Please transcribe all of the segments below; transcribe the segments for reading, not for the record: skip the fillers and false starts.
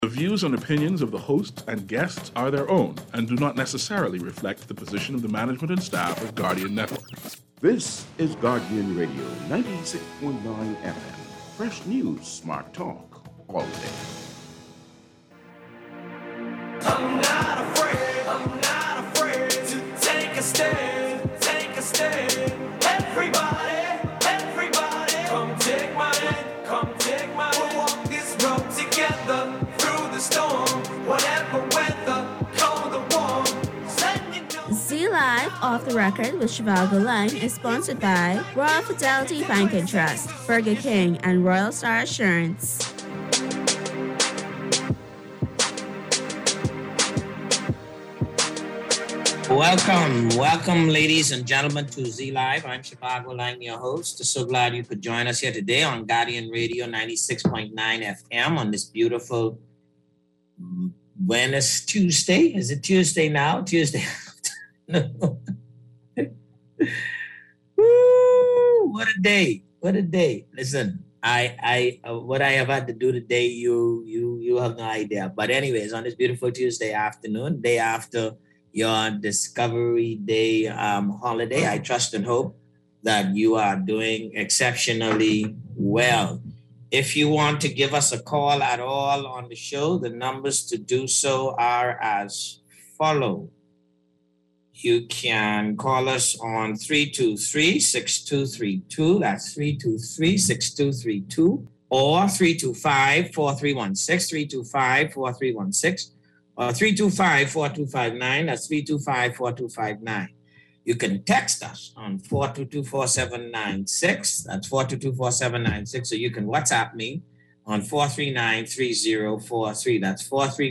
The views and opinions of the hosts and guests are their own and do not necessarily reflect the position of the management and staff of Guardian Network. This is Guardian Radio 96.9 FM. Fresh news, smart talk, all day. I'm not afraid to take a stand, Everybody, come take my hand, We'll walk this road together through the storm, whatever weather, cold or warm. Z Live Off the Record with Shivago Lang is sponsored by Royal Fidelity Bank and Trust, Burger King, and Royal Star Assurance. Welcome, ladies and gentlemen, to Z Live. I'm Shivago Lang, your host. So glad you could join us here today on Guardian Radio 96.9 FM on this beautiful Tuesday. Is it Tuesday now? Tuesday. Woo, what a day. Listen, I what I have had to do today, you have no idea. But anyways, on this beautiful Tuesday afternoon, day after your Discovery Day holiday, I trust and hope that you are doing exceptionally well. If you want to give us a call at all on the show, the numbers to do so are as follow. You can call us on 323-6232. That's 323-6232 or 325-4316, 325-4316. 325-4259, that's 325-4259. You can text us on 422-4796, that's 422-4796, so you can WhatsApp me on 439-3043, that's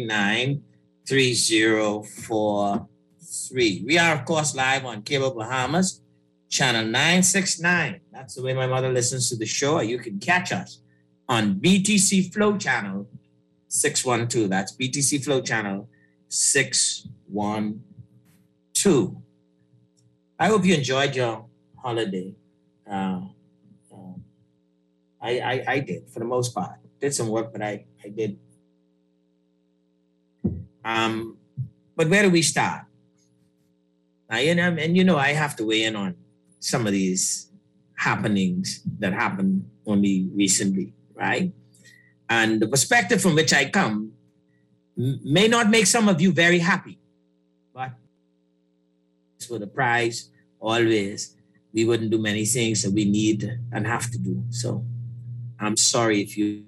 439-3043. We are, of course, live on Cable Bahamas, channel 969. That's the way my mother listens to the show, or you can catch us on BTC Flow channel 612. That's BTC Flow channel 612. I hope you enjoyed your holiday. I did, for the most part. Did some work, but I did. But where do we start? I have to weigh in on some of these happenings that happened only recently, right? And the perspective from which I come may not make some of you very happy, but for the prize, always, we wouldn't do many things that we need and have to do. So I'm sorry if you...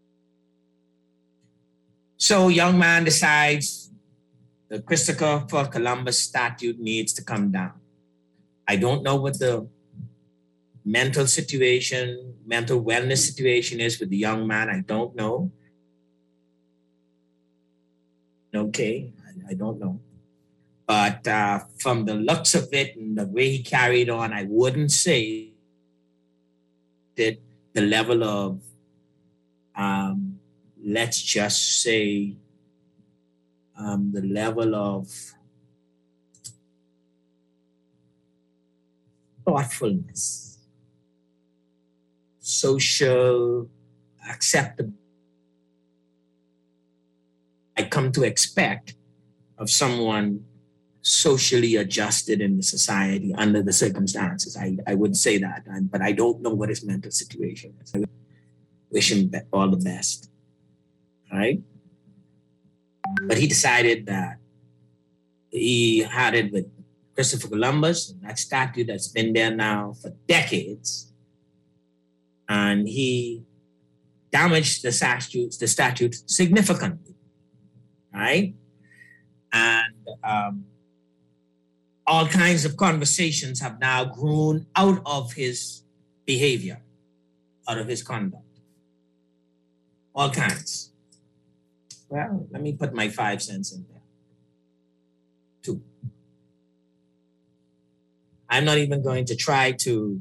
So young man decides the Christopher Columbus statue needs to come down. I don't know what the mental wellness situation is with the young man. I don't know. Okay, I don't know. But from the looks of it and the way he carried on, I wouldn't say that the level of, let's just say, the level of thoughtfulness, social acceptable I come to expect of someone socially adjusted in the society under the circumstances. I would say that, but I don't know what his mental situation is. I wish him all the best, all right? But he decided that he had it with Christopher Columbus, that statue that's been there now for decades, and he damaged the statue significantly, right? And all kinds of conversations have now grown out of his behavior, out of his conduct. All kinds. Well, let me put my 5 cents in there. 2. I'm not even going to try to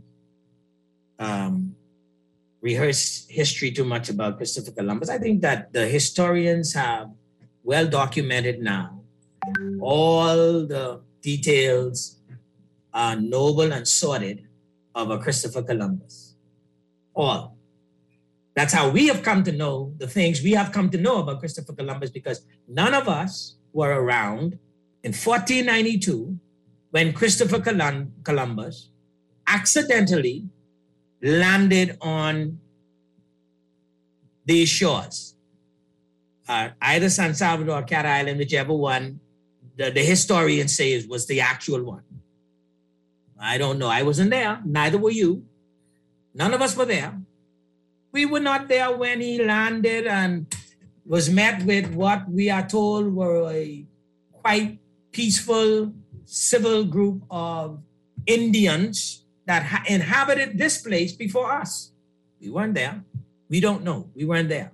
rehearse history too much about Christopher Columbus. I think that the historians have well documented now all the details are noble and sordid of a Christopher Columbus. All. That's how we have come to know the things we have come to know about Christopher Columbus, because none of us were around in 1492 when Christopher Columbus accidentally landed on these shores, either San Salvador or Cat Island, whichever one the historians say was the actual one. I don't know. I wasn't there. Neither were you. None of us were there. We were not there when he landed and was met with what we are told were a quite peaceful, civil group of Indians that inhabited this place before us. We weren't there. We don't know. We weren't there.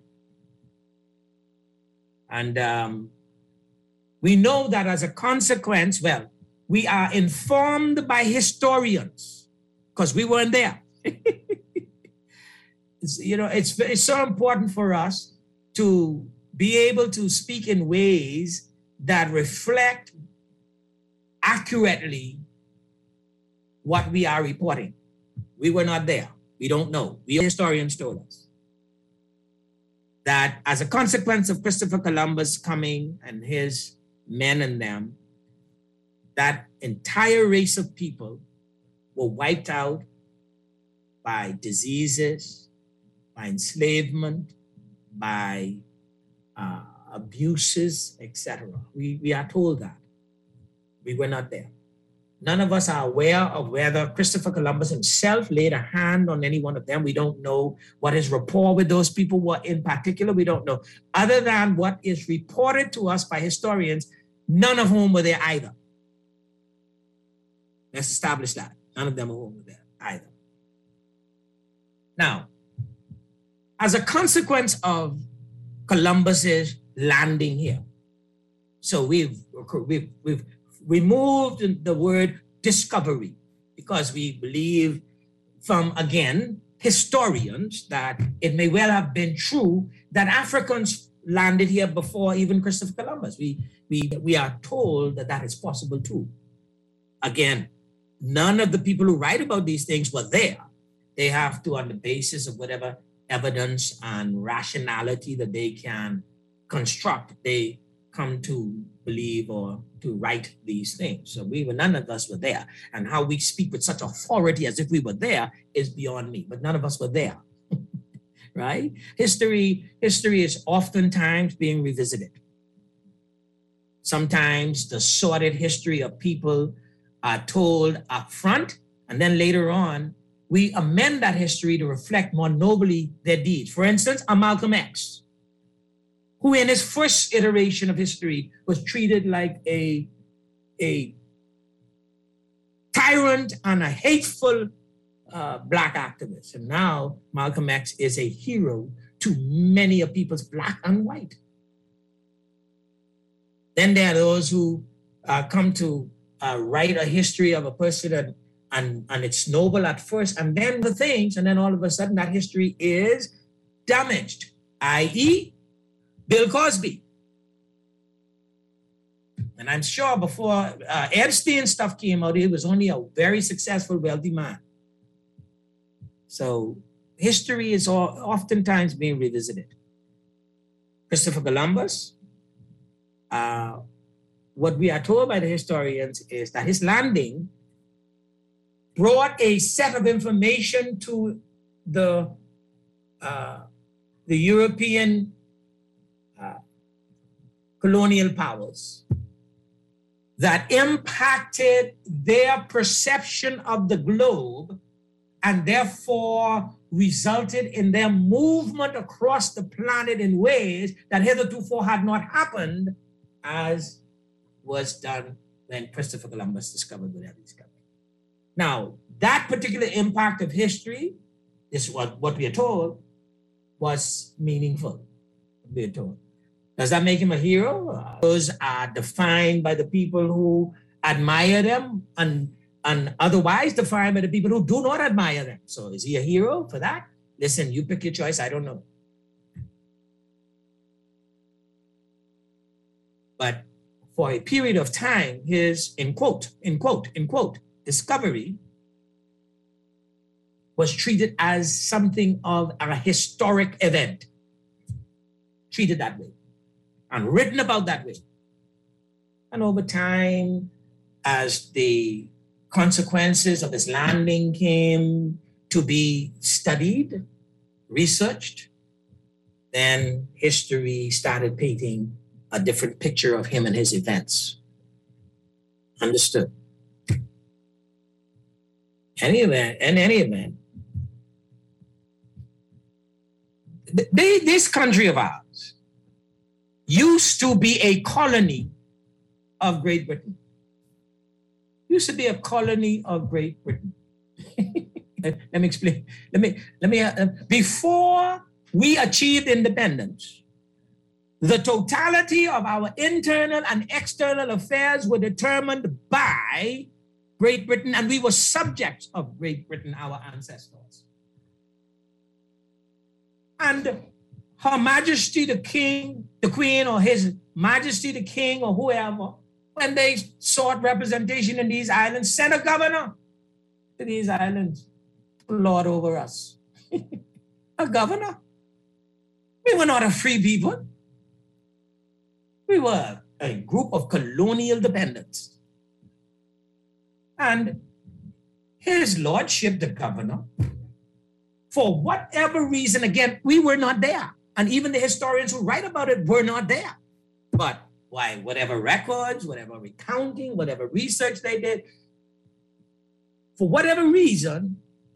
And we know that as a consequence, well, we are informed by historians because we weren't there. It's so important for us to be able to speak in ways that reflect accurately what we are reporting. We were not there. We don't know. Historians told us that as a consequence of Christopher Columbus coming and his men and them, that entire race of people were wiped out by diseases, by enslavement, by abuses, etc. We are told that. We were not there. None of us are aware of whether Christopher Columbus himself laid a hand on any one of them. We don't know what his rapport with those people were in particular. We don't know. Other than what is reported to us by historians, none of whom were there either. Let's establish that. None of them were there either. Now, as a consequence of Columbus's landing here, so we've removed the word discovery because we believe from, again, historians that it may well have been true that Africans landed here before even Christopher Columbus. We are told that that is possible too. Again, none of the people who write about these things were there. They have to, on the basis of whatever evidence and rationality that they can construct, they come to believe or to write these things. So none of us were there. And how we speak with such authority as if we were there is beyond me, but none of us were there, right? History is oftentimes being revisited. Sometimes the sordid history of people are told up front, and then later on, we amend that history to reflect more nobly their deeds. For instance, Malcolm X, who in his first iteration of history was treated like a tyrant and a hateful Black activist. And now Malcolm X is a hero to many of people's Black and white. Then there are those who come to write a history of a person and it's noble at first, and then the things, and then all of a sudden that history is damaged, i.e., Bill Cosby. And I'm sure before Epstein stuff came out, he was only a very successful, wealthy man. So history is oftentimes being revisited. Christopher Columbus, what we are told by the historians is that his landing brought a set of information to the European colonial powers that impacted their perception of the globe and therefore resulted in their movement across the planet in ways that hitherto had not happened, as was done when Christopher Columbus discovered whatever he discovered. Now, that particular impact of history, this is what we are told, was meaningful, we are told. Does that make him a hero? Those are defined by the people who admire them and otherwise defined by the people who do not admire them. So is he a hero for that? Listen, you pick your choice, I don't know. But for a period of time, his, in quote, discovery was treated as something of a historic event, treated that way, and written about that way. And over time, as the consequences of his landing came to be studied, researched, then history started painting a different picture of him and his events. Understood? In any event, this country of ours used to be a colony of Great Britain. Used to be a colony of Great Britain. Let me explain. Before we achieved independence, the totality of our internal and external affairs were determined by Great Britain, and we were subjects of Great Britain, our ancestors. And Her Majesty the King, the Queen, or His Majesty the King, or whoever, when they sought representation in these islands, sent a governor to these islands to lord over us. A governor. We were not a free people. We were a group of colonial dependents. And his lordship, the governor, for whatever reason, again, we were not there. And even the historians who write about it were not there. But why, whatever records, whatever recounting, whatever research they did, for whatever reason,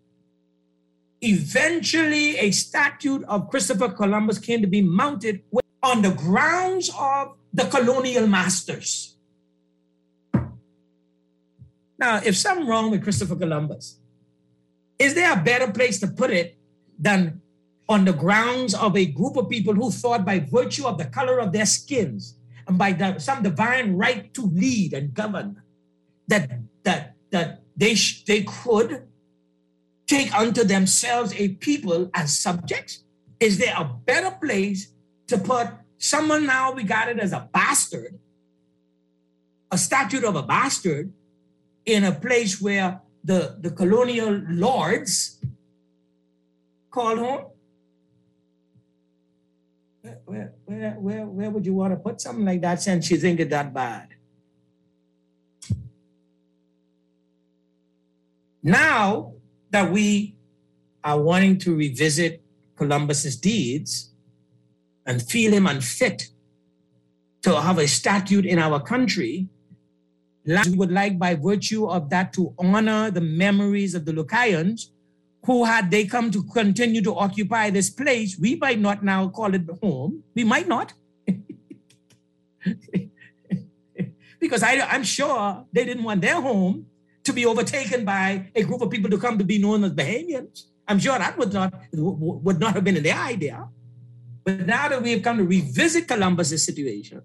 eventually a statue of Christopher Columbus came to be mounted on the grounds of the colonial masters. Now, if something wrong with Christopher Columbus, is there a better place to put it than on the grounds of a group of people who thought by virtue of the color of their skins and by some divine right to lead and govern, that they could take unto themselves a people as subjects? Is there a better place to put someone now regarded as a bastard, a statue of a bastard, in a place where the colonial lords called home? Where would you want to put something like that since you think it's that bad? Now that we are wanting to revisit Columbus's deeds and feel him unfit to have a statue in our country, we would like, by virtue of that, to honor the memories of the Lucayans, who, had they come to continue to occupy this place, we might not now call it home. We might not. Because I'm sure they didn't want their home to be overtaken by a group of people to come to be known as Bahamians. I'm sure that would not have been in their idea. But now that we have come to revisit Columbus's situation,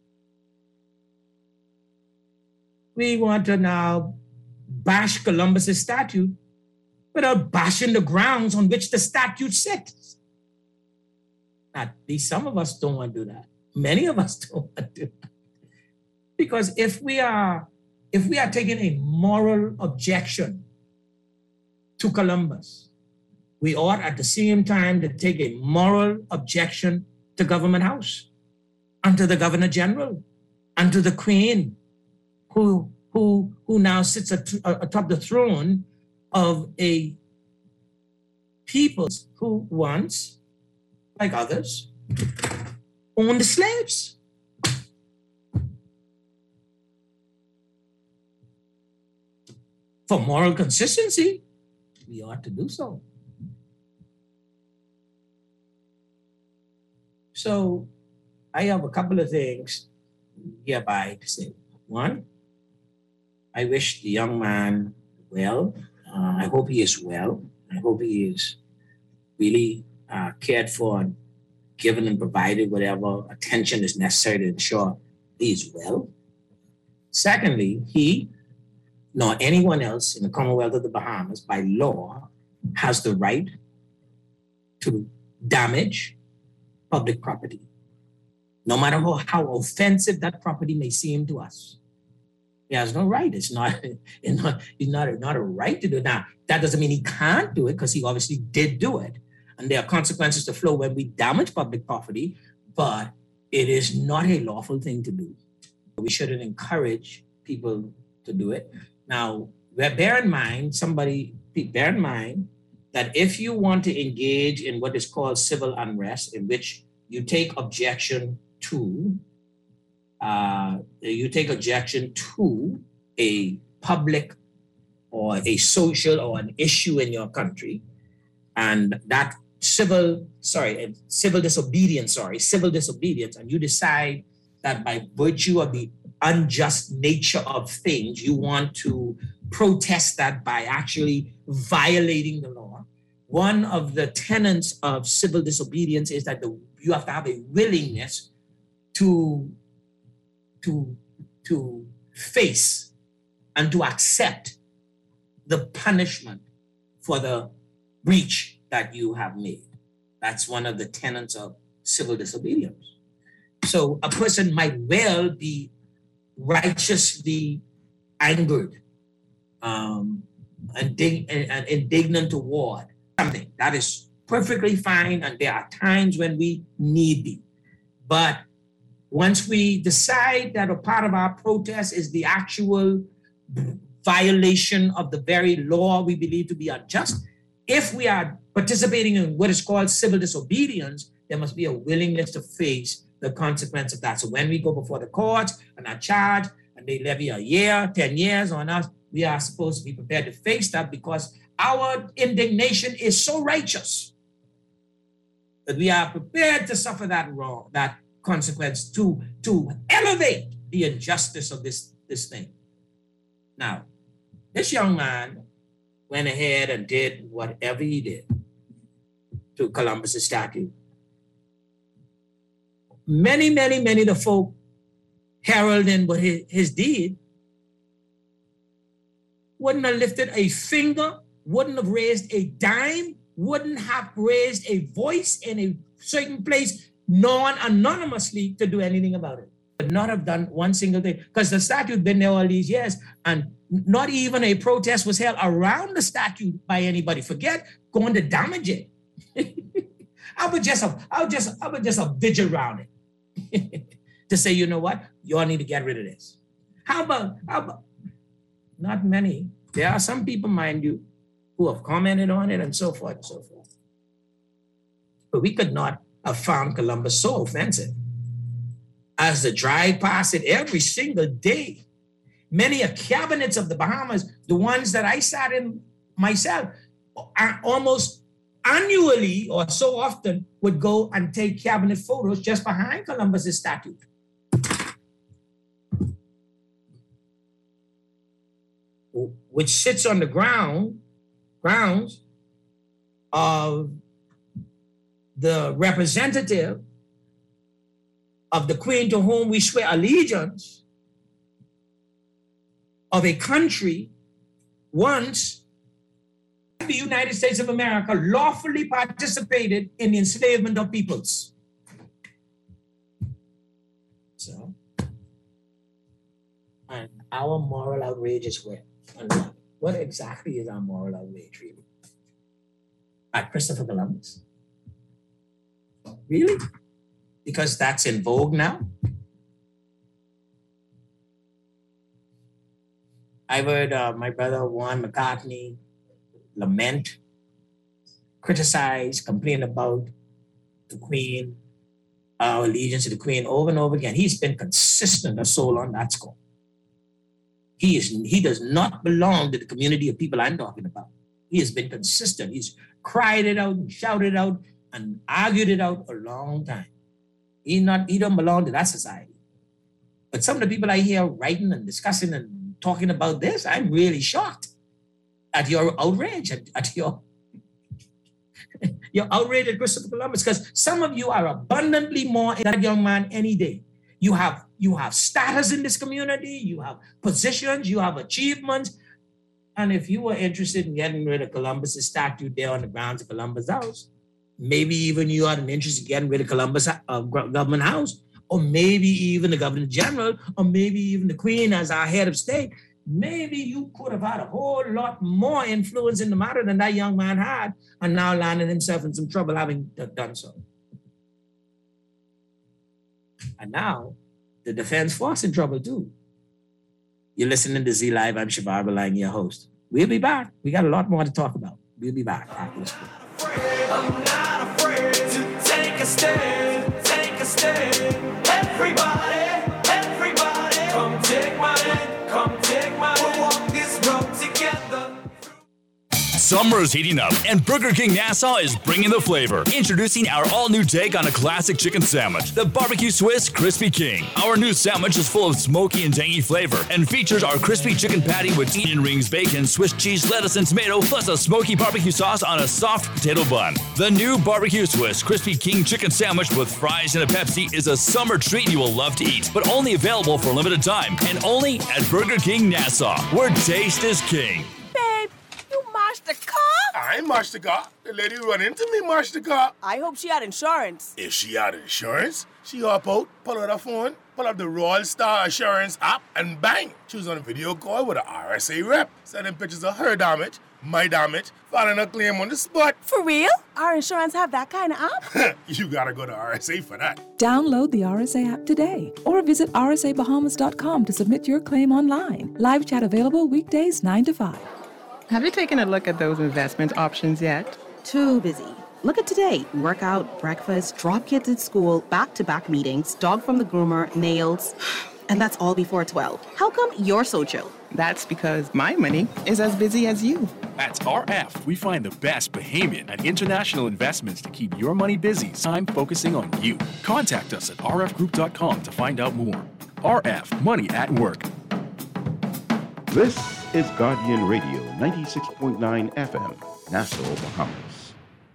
we want to now bash Columbus's statue without bashing the grounds on which the statue sits. At least some of us don't want to do that. Many of us don't want to do that. Because if we are taking a moral objection to Columbus, we ought at the same time to take a moral objection to Government House, and to the Governor General, and to the Queen, who now sits atop the throne of a people who once, like others, owned slaves. For moral consistency, we ought to do so. So I have a couple of things hereby to say. One, I wish the young man well. I hope he is well. I hope he is really cared for and given and provided whatever attention is necessary to ensure he is well. Secondly, he, nor anyone else in the Commonwealth of the Bahamas, by law, has the right to damage public property, no matter how offensive that property may seem to us. He has no right. It's not a right to do it. Now, that doesn't mean he can't do it, because he obviously did do it. And there are consequences to flow when we damage public property, but it is not a lawful thing to do. We shouldn't encourage people to do it. Now, bear in mind that if you want to engage in what is called civil unrest, in which you take objection to a public or a social or an issue in your country, and that civil disobedience, and you decide that by virtue of the unjust nature of things, you want to protest that by actually violating the law. One of the tenets of civil disobedience is that you have to have a willingness to face and to accept the punishment for the breach that you have made. That's one of the tenets of civil disobedience. So a person might well be righteously angered and indignant toward something. That is perfectly fine, and there are times when we need be. But once we decide that a part of our protest is the actual violation of the very law we believe to be unjust, if we are participating in what is called civil disobedience, there must be a willingness to face the consequence of that. So when we go before the courts and are charged and they levy a year, 10 years on us, we are supposed to be prepared to face that, because our indignation is so righteous that we are prepared to suffer that consequence to elevate the injustice of this thing. Now, this young man went ahead and did whatever he did to Columbus's statue. Many of the folk heralding what his deed wouldn't have lifted a finger, wouldn't have raised a dime, wouldn't have raised a voice in a certain place, anonymously, to do anything about it. Would not have done one single thing, because the statue had been there all these years, and not even a protest was held around the statue by anybody. Forget going to damage it. I would just have vigil around it to say, you know what, you all need to get rid of this. How about not many? There are some people, mind you, who have commented on it and so forth and so forth. But we could not have found Columbus so offensive as to drive past it every single day. Many of cabinets of the Bahamas, the ones that I sat in myself, almost annually or so often would go and take cabinet photos just behind Columbus's statue. Which sits on the grounds of the representative of the Queen to whom we swear allegiance, of a country once the United States of America lawfully participated in the enslavement of peoples. So, and our moral outrage is where? What exactly is our moral outrage, really? At Christopher Columbus? Really? Because that's in vogue now? I've heard my brother Juan McCartney lament, criticize, complain about the Queen, our allegiance to the Queen over and over again. He's been consistent as soul on that score. He does not belong to the community of people I'm talking about. He has been consistent. He's cried it out and shouted it out and argued it out a long time. He don't belong to that society. But some of the people I hear writing and discussing and talking about this, I'm really shocked at your outrage, at your outrage at Christopher Columbus, because some of you are abundantly more than that young man any day. You have status in this community, you have positions, you have achievements. And if you were interested in getting rid of Columbus's statue there on the grounds of Columbus House, maybe even you had an interest in getting rid of Columbus Government House, or maybe even the Governor General, or maybe even the Queen as our head of state, maybe you could have had a whole lot more influence in the matter than that young man had, and now landed himself in some trouble having done so. And now the Defense Force in trouble too. You're listening to Z Live. I'm Shivago Lang, your host. We'll be back. We got a lot more to talk about. We'll be back after this break. I'm not afraid to take a stand, take a stand. Everybody, come take my hand, come take my hand. We'll walk this road together. Summer's heating up, and Burger King Nassau is bringing the flavor. Introducing our all-new take on a classic chicken sandwich, the Barbecue Swiss Crispy King. Our new sandwich is full of smoky and tangy flavor and features our crispy chicken patty with onion rings, bacon, Swiss cheese, lettuce, and tomato, plus a smoky barbecue sauce on a soft potato bun. The new Barbecue Swiss Crispy King chicken sandwich with fries and a Pepsi is a summer treat you will love to eat, but only available for a limited time and only at Burger King Nassau, where taste is king. Babe, you mashed the car? I ain't mashed the car. The lady who run into me mashed the car. I hope she had insurance. If she had insurance, she hop out, pull out her phone, pull up the Royal Star Assurance app, and bang! She was on a video call with an RSA rep, sending pictures of her damage, my damage, filing a claim on the spot. For real? Our insurance have that kind of app? You gotta go to RSA for that. Download the RSA app today or visit rsabahamas.com to submit your claim online. Live chat available weekdays 9 to 5. Have you taken a look at those investment options yet? Too busy. Look at today. Workout, breakfast, drop kids at school, back-to-back meetings, dog from the groomer, nails. And that's all before 12. How come you're so chill? That's because my money is as busy as you. At RF, we find the best Bahamian and international investments to keep your money busy. Time focusing on you. Contact us at rfgroup.com to find out more. RF, money at work. This is Guardian Radio 96.9 FM, Nassau, Bahamas.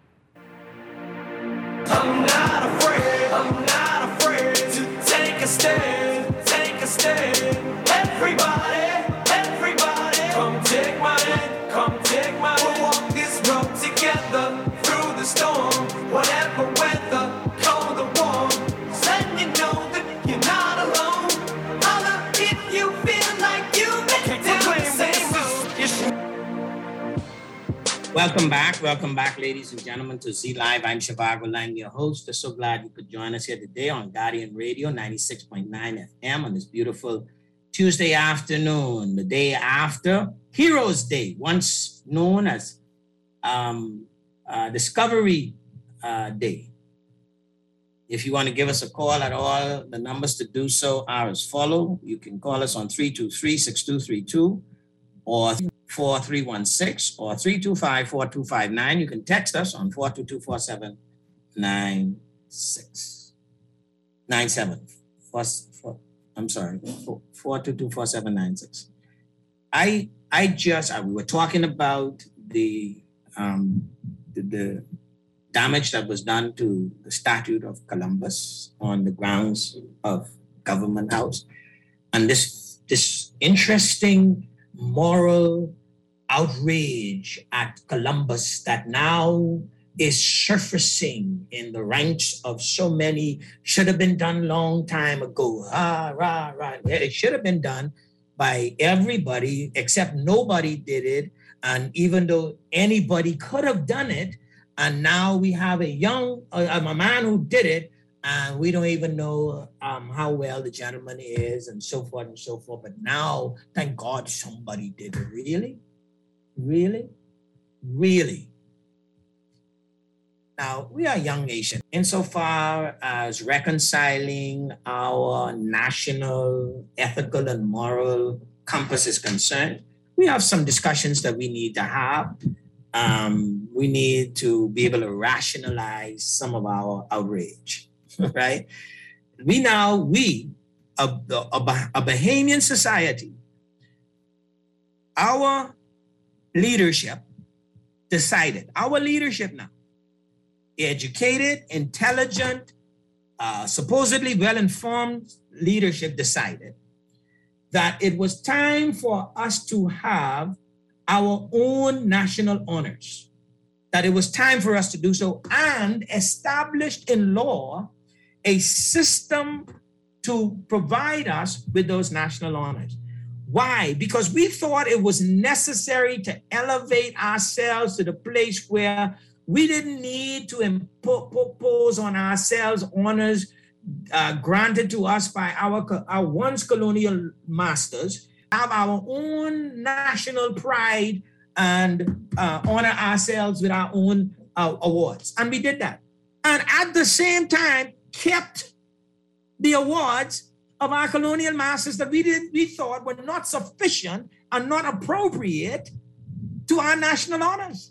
I'm not afraid to take a stand, take a stand. Everybody, come take my hand, come take my hand. We'll walk this road together through the storm, whatever weather, cold or warm. So let you know that you're not alone. Holler if you feel like you make it down the same road. Welcome back, ladies and gentlemen, to Z Live. I'm Shivago Lang, your host. I'm so glad you could join us here today on Guardian Radio 96.9 FM on this beautiful Tuesday afternoon, the day after Heroes Day, once known as Discovery Day. If you want to give us a call at all, the numbers to do so are as follow. You can call us on 323-6232 or 4316 or 325-4259. You can text us on 422-4797. I'm sorry, 422-4796. We were talking about the damage that was done to the statue of Columbus on the grounds of Government House, and this interesting moral outrage at Columbus that now is surfacing in the ranks of so many. Should have been done long time ago. It should have been done by everybody, except nobody did it. And even though anybody could have done it, and now we have a man who did it, and we don't even know how well the gentleman is, and so forth and so forth. But now, thank God somebody did it. Really? Now, we are a young nation. Insofar as reconciling our national ethical and moral compass is concerned, we have some discussions that we need to have. We need to be able to rationalize some of our outrage, right? A Bahamian society, our leadership now, educated, intelligent, supposedly well-informed leadership decided that it was time for us to have our own national honors, that it was time for us to do so, and established in law a system to provide us with those national honors. Why? Because we thought it was necessary to elevate ourselves to the place where we didn't need to impose on ourselves honors granted to us by our once colonial masters, have our own national pride and honor ourselves with our own awards. And we did that. And at the same time, kept the awards of our colonial masters that we thought were not sufficient and not appropriate to our national honors.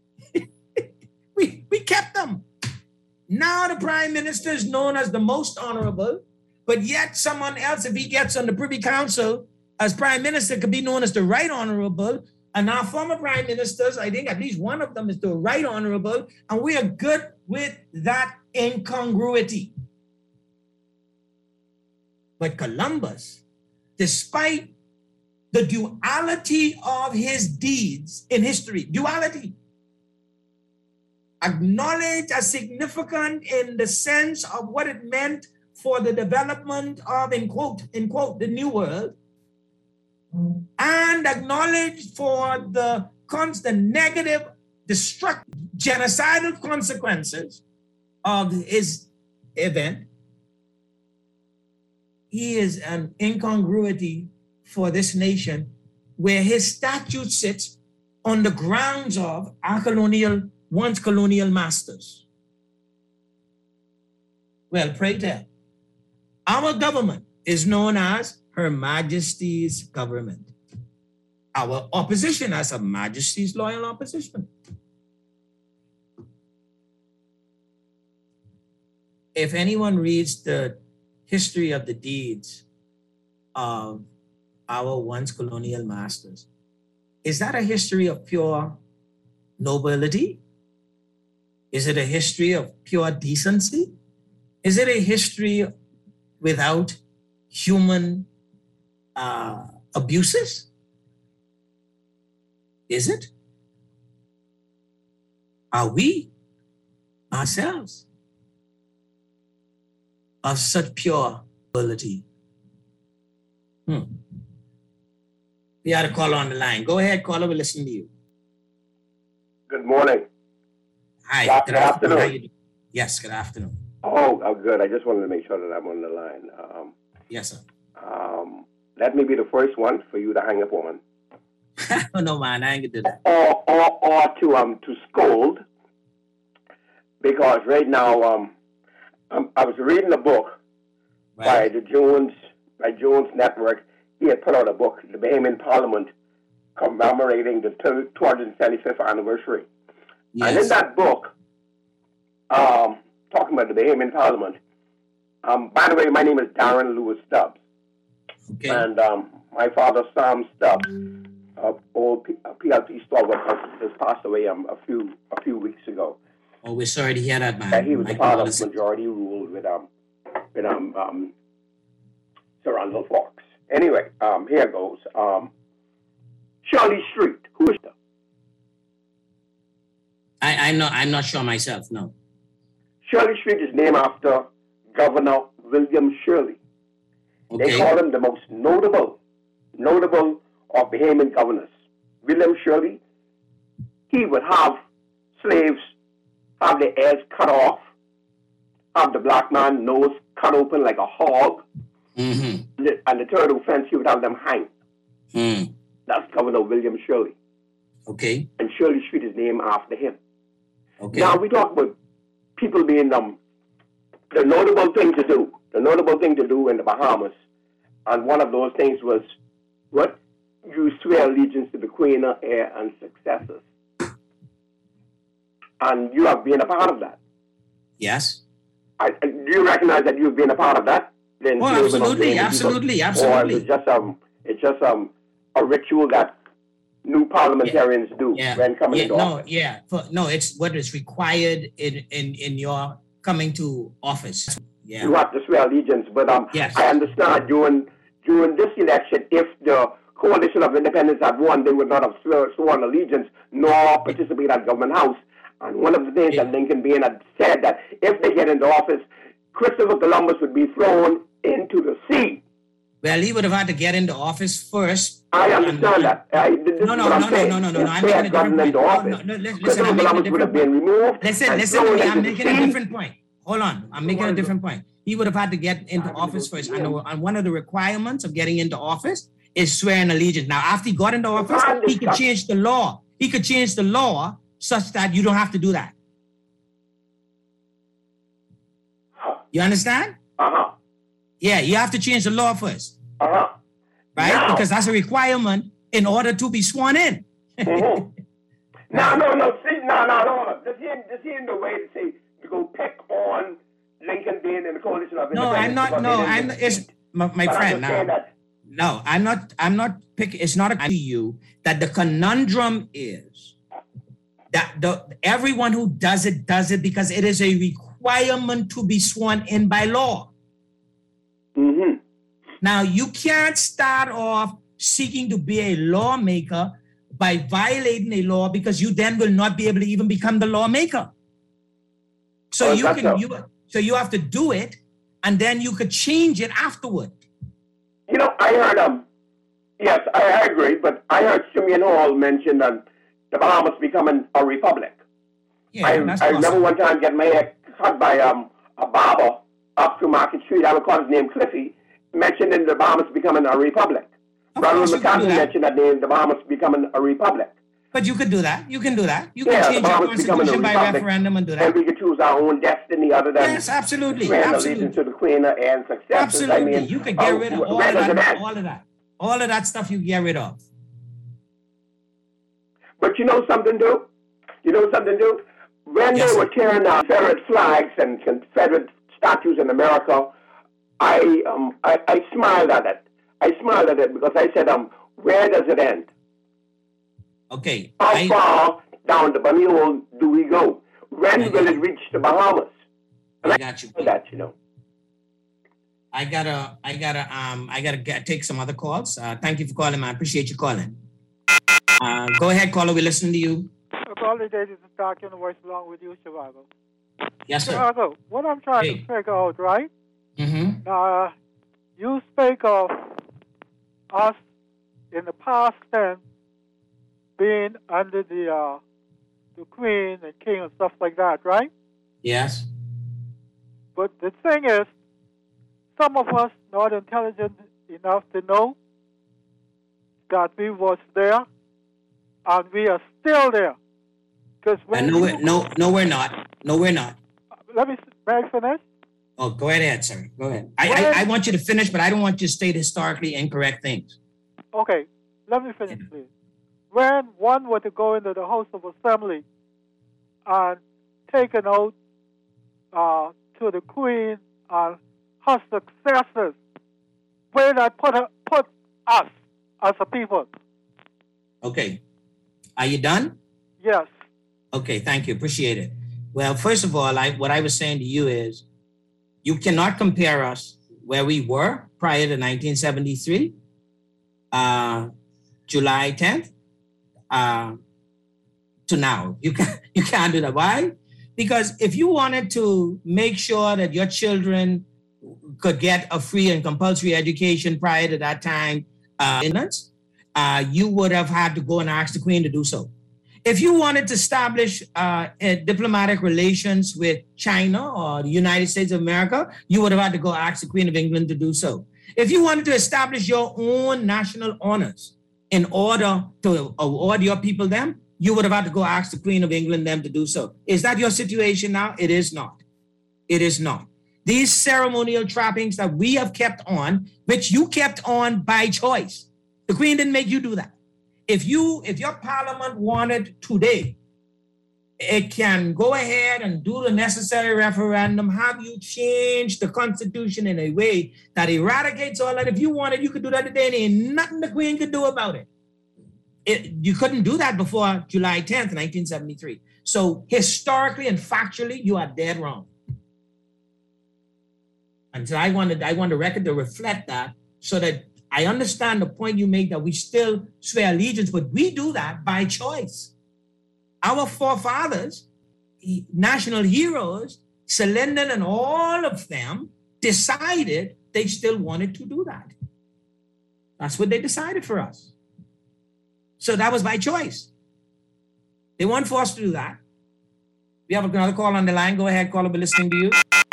we kept them. Now the prime minister is known as the most honorable, but yet someone else, if he gets on the Privy Council as prime minister, could be known as the right honorable. And our former prime ministers, I think at least one of them is the right honorable, and we are good with that incongruity. But Columbus, despite the duality of his deeds in history, duality, acknowledged as significant in the sense of what it meant for the development of, in quote, the New World, and acknowledged for the negative, destructive, genocidal consequences of his event. He is an incongruity for this nation where his statue sits on the grounds of our once colonial masters. Well, pray tell. Our government is known as Her Majesty's government. Our opposition as Her Majesty's loyal opposition. If anyone reads the history of the deeds of our once colonial masters, is that a history of pure nobility? Is it a history of pure decency? Is it a history without human abuses? Is it? Are we ourselves of such pure ability? We had a caller on the line. Go ahead, caller, we'll listen to you. Good morning. Hi, good afternoon. How you doing? Yes, good afternoon. Oh, good. I just wanted to make sure that I'm on the line. Yes, sir. Let me be the first one for you to hang up on. No, man, I ain't gonna do that. Or to scold, because right now I was reading a book by Jones Network. He had put out a book, The Bahamian Parliament, commemorating the 275th anniversary. Yes. And in that book, talking about the Bahamian Parliament, by the way, my name is Darren Lewis Stubbs. Okay. And my father, Sam Stubbs, old PLP stalwart, has passed away a few weeks ago. Oh, we're sorry to hear that, man. He was part of majority rule with Sir Randall Fox. Anyway, here goes. Shirley Street. Who is that? I'm not sure myself, no. Shirley Street is named after Governor William Shirley. Okay. They call him the most notable of Bahamian governors. William Shirley, he would have slaves have their ears cut off, have the black man nose cut open like a hog, and the third offense, he would have them hanged. That's Governor William Shirley. Okay. And Shirley Street is named after him. Okay. Now we talk about people being the notable thing to do. The notable thing to do in the Bahamas, and one of those things was what? You swear allegiance to the Queen, her heir, and successors. And you have been a part of that. Yes. Do you recognize that you've been a part of that? Then absolutely. Or it's just a ritual that new parliamentarians do when coming into office. It's what is required in your coming to office. Yeah. You have to swear allegiance, but I understand during this election, if the Coalition of Independence had won, they would not have sworn allegiance nor participate at Government House. And one of the things that Lincoln Bain had said that if they get into office, Christopher Columbus would be thrown into the sea. Well, he would have had to get into office first. I understand that. No. I'm making a different point. Listen, I'm making a different point. Listen to me. I'm making a different point. Hold on. I'm making a different point. He would have had to get into office first. And one of the requirements of getting into office is swearing allegiance. Now, after he got into office, he could change the law. He could change the law such that you don't have to do that. You understand? Uh-huh. Yeah, you have to change the law first. Uh-huh. Right? Now, because that's a requirement in order to be sworn in. Mm-hmm. No. See, no. This ain't the way to say you go pick on Lincoln being in the coalition of independence. It's my friend. No, I'm not picking. It's not to you that the conundrum is that everyone who does it because it is a requirement to be sworn in by law. Mm-hmm. Now, you can't start off seeking to be a lawmaker by violating a law because you then will not be able to even become the lawmaker. So you have to do it, and then you could change it afterward. You know, I heard yes, I agree, but I heard Simeon Hall mention the Bahamas becoming a republic. Yeah, I remember one time getting my hair cut by a barber up through Market Street. I would call his name Cliffy, mentioned in the Bahamas becoming a republic. Ronald McCarthy mentioned that name, the Bahamas becoming a republic. But you could do that. You can do that. You can change your constitution by referendum and do that. And we could choose our own destiny other than absolutely. allegiance to the Queen and successors. Absolutely. You could get rid of all of that. All of that stuff you get rid of. But you know something, dude? When they were tearing down Confederate flags and Confederate statues in America, I smiled at it. I smiled at it because I said, where does it end? Okay. How far down the Banio do we go? When will it reach the Bahamas? And I got you. That, you know. I gotta take some other calls. Thank you for calling, man. I appreciate you calling. Go ahead, caller. We're listening to you. Caller, this is talking the voice along with you, Chivago. Yes, sir. Chivago, what I'm trying to figure out, right? Mm-hmm. You speak of us in the past tense being under the Queen and King and stuff like that, right? Yes. But the thing is, some of us not intelligent enough to know that we was there, and we are still there. Because no, we're not. No, we're not. May I finish? Oh, go ahead, sir. Go ahead. I want you to finish, but I don't want you to state historically incorrect things. Okay, let me finish, please. When one were to go into the House of Assembly and take an oath to the Queen and her successors, where that put us as a people? Okay. Are you done? Yes. Okay, thank you. Appreciate it. Well, first of all, what I was saying to you is you cannot compare us where we were prior to 1973, July 10th, to now. You can't do that. Why? Because if you wanted to make sure that your children could get a free and compulsory education prior to that time, you would have had to go and ask the Queen to do so. If you wanted to establish diplomatic relations with China or the United States of America, you would have had to go ask the Queen of England to do so. If you wanted to establish your own national honors in order to award your people them, you would have had to go ask the Queen of England them to do so. Is that your situation now? It is not. It is not. These ceremonial trappings that we have kept on, which you kept on by choice. The Queen didn't make you do that. If your parliament wanted today, it can go ahead and do the necessary referendum, have you change the Constitution in a way that eradicates all that. If you wanted, you could do that today, and ain't nothing the Queen could do about it. You couldn't do that before July 10th, 1973. So historically and factually, you are dead wrong. And so I want the record to reflect that so that I understand the point you make that we still swear allegiance, but we do that by choice. Our forefathers, national heroes, Sir Lyndon and all of them decided they still wanted to do that. That's what they decided for us. So that was by choice. They weren't forced to do that. We have another call on the line. Go ahead, caller. We're listening to you.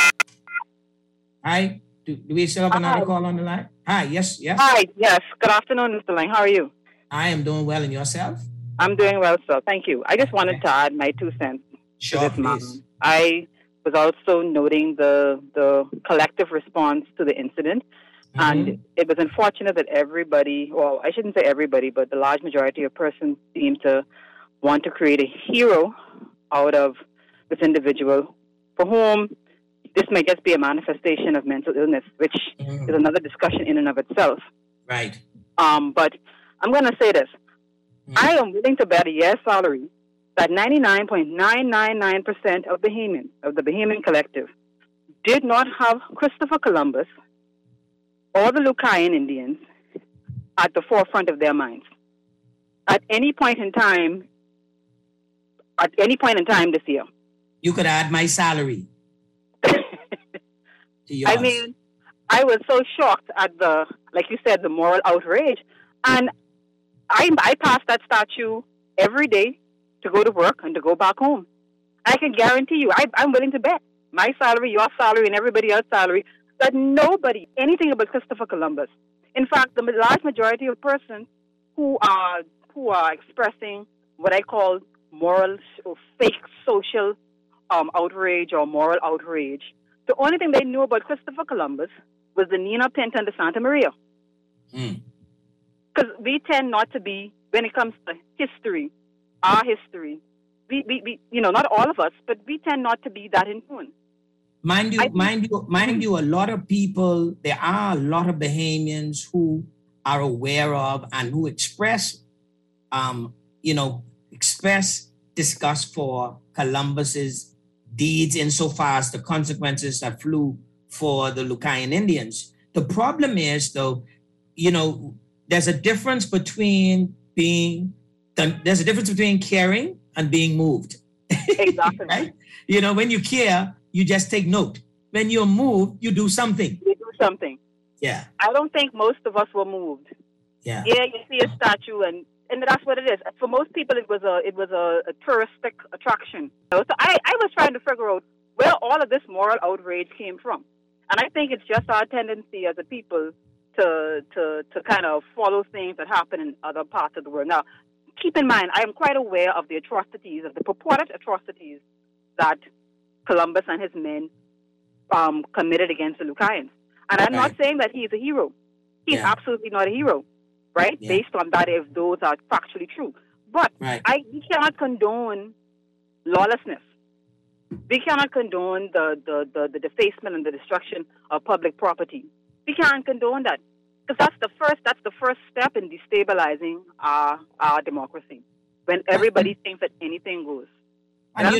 Hi. Do we still have another call on the line? Hi. Yes. Hi. Yes. Good afternoon, Mr. Lang. How are you? I am doing well. And yourself? I'm doing well, sir. Thank you. I just wanted to add my 2 cents. Sure, please. I was also noting the collective response to the incident. And it was unfortunate that everybody, well, I shouldn't say everybody, but the large majority of persons seem to want to create a hero out of this individual for whom this may just be a manifestation of mental illness, which is another discussion in and of itself. Right. But I'm going to say this. I am willing to bet a year's salary that 99.999% of Bahamians, of the Bahamian collective, did not have Christopher Columbus or the Lucayan Indians at the forefront of their minds. At any point in time this year. You could add my salary. I mean, I was so shocked at the, like you said, the moral outrage. And I pass that statue every day to go to work and to go back home. I can guarantee you, I'm willing to bet my salary, your salary, and everybody else's salary that nobody, anything about Christopher Columbus. In fact, the large majority of persons who are expressing what I call moral or fake social outrage or moral outrage, the only thing they knew about Christopher Columbus was the Nina Pinta and the Santa Maria. Because we tend not to be, when it comes to history, our history, we not all of us, but we tend not to be that in tune. Mind you, a lot of people, there are a lot of Bahamians who are aware of and who express disgust for Columbus's deeds insofar as the consequences that flew for the Lucayan Indians. The problem is, though, there's a difference between caring and being moved. Exactly. Right? When you care, you just take note. When you're moved, you do something. You do something. Yeah. I don't think most of us were moved. Yeah. Yeah, you see a statue and that's what it is. For most people, it was a touristic attraction. So I was trying to figure out where all of this moral outrage came from. And I think it's just our tendency as a people to kind of follow things that happen in other parts of the world. Now, keep in mind, I am quite aware of the purported atrocities that Columbus and his men committed against the Lucayans. And I'm not saying that he's a hero. He's absolutely not a hero, right? Yeah. Based on that, if those are factually true. But we cannot condone lawlessness. We cannot condone the defacement and the destruction of public property. We can't condone that. Because that's the first step in destabilizing our democracy. When everybody thinks that anything goes. And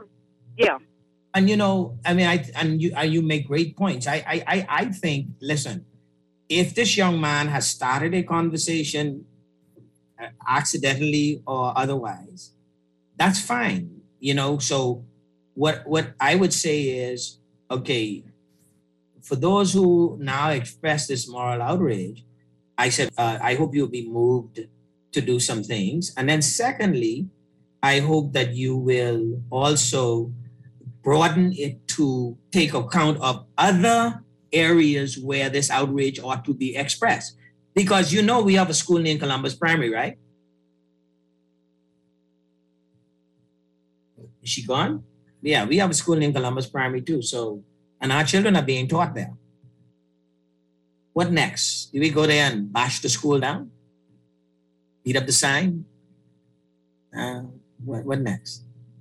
you make great points. I think, listen, if this young man has started a conversation accidentally or otherwise, that's fine. So what I would say is, okay, for those who now express this moral outrage, I said, I hope you'll be moved to do some things. And then secondly, I hope that you will also broaden it to take account of other areas where this outrage ought to be expressed. Because we have a school named Columbus Primary, right? Is she gone? Yeah, we have a school named Columbus Primary too. So, and our children are being taught there. What next? Do we go there and bash the school down? Beat up the sign? What next?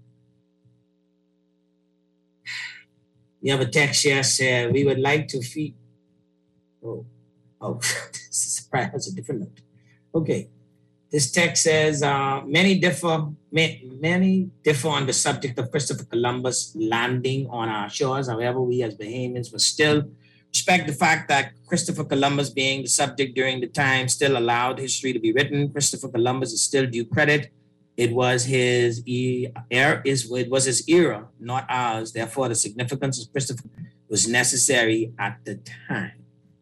We have a text here said, we would like to feed. That's a different note. Okay. This text says, many differ on the subject of Christopher Columbus landing on our shores. However, we as Bahamians must still respect the fact that Christopher Columbus being the subject during the time still allowed history to be written. Christopher Columbus is still due credit. It was his era, not ours. Therefore, the significance of Christopher was necessary at the time.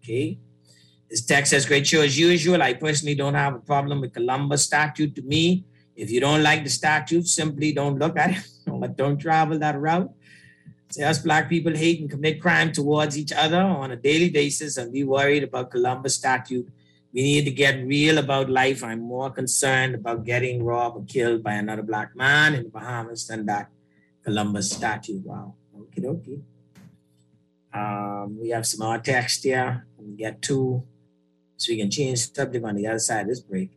Okay. This text says, great show as usual. I personally don't have a problem with Columbus statute. To me, if you don't like the statute, simply don't look at it or don't travel that route. Say us Black people hate and commit crime towards each other on a daily basis and be worried about Columbus statute. We need to get real about life. I'm more concerned about getting robbed or killed by another Black man in the Bahamas than that Columbus statute. Wow. Okie dokie. We have some more text here. We'll get to, so we can change the subject on the other side of this break.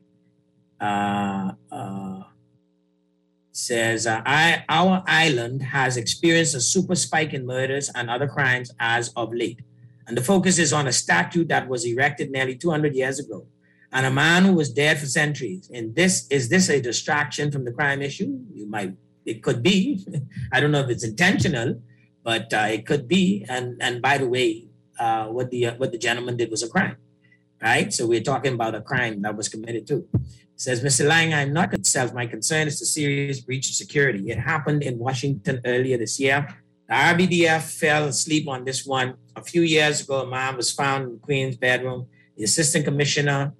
Says, our island has experienced a super spike in murders and other crimes as of late. And the focus is on a statue that was erected nearly 200 years ago and a man who was dead for centuries. And is this a distraction from the crime issue? It could be. I don't know if it's intentional, but it could be. And by the way, what the gentleman did was a crime, right? So we're talking about a crime that was committed too. It says, Mr. Lang, I'm not concerned. My concern is the serious breach of security. It happened in Washington earlier this year. The RBDF fell asleep on this one. A few years ago, a man was found in the Queen's bedroom. The assistant commissioner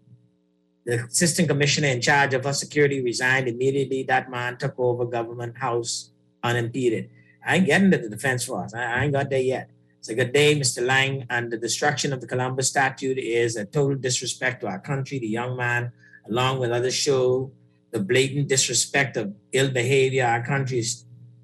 in charge of our security resigned immediately. That man took over government house unimpeded. I ain't getting to the defense force. I ain't got there yet. It's a good day, Mr. Lang. And the destruction of the Columbus statute is a total disrespect to our country. The young man, along with others, show the blatant disrespect of ill behavior our country is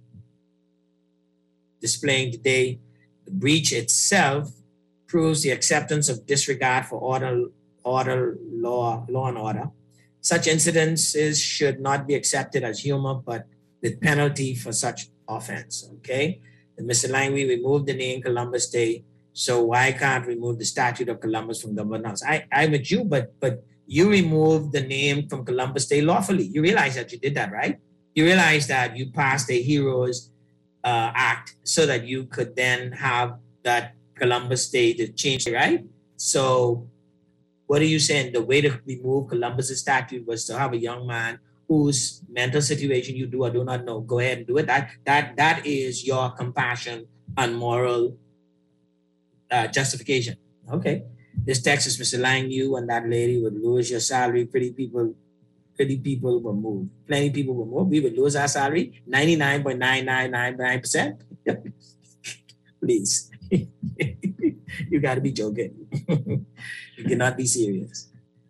displaying today. The breach itself proves the acceptance of disregard for law and order. Such incidences should not be accepted as humor, but with penalty for such offense. Okay, and Mr. Lang, we removed the name Columbus Day, so why can't remove the statue of Columbus from Government House? I'm with you, but you removed the name from Columbus Day lawfully. You realize that you did that, right? You realize that you passed a Heroes Act so that you could then have that Columbus Day to change, right? So what are you saying? The way to remove Columbus' statue was to have a young man whose mental situation you do or do not know. Go ahead and do it. That is your compassion and moral justification. Okay. This text is Mr. Lang, you and that lady would lose your salary. Pretty people will move. Plenty of people will move. We would lose our salary. 99.9999%. Please. You got to be joking. You cannot be serious.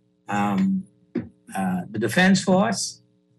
The Defense Force.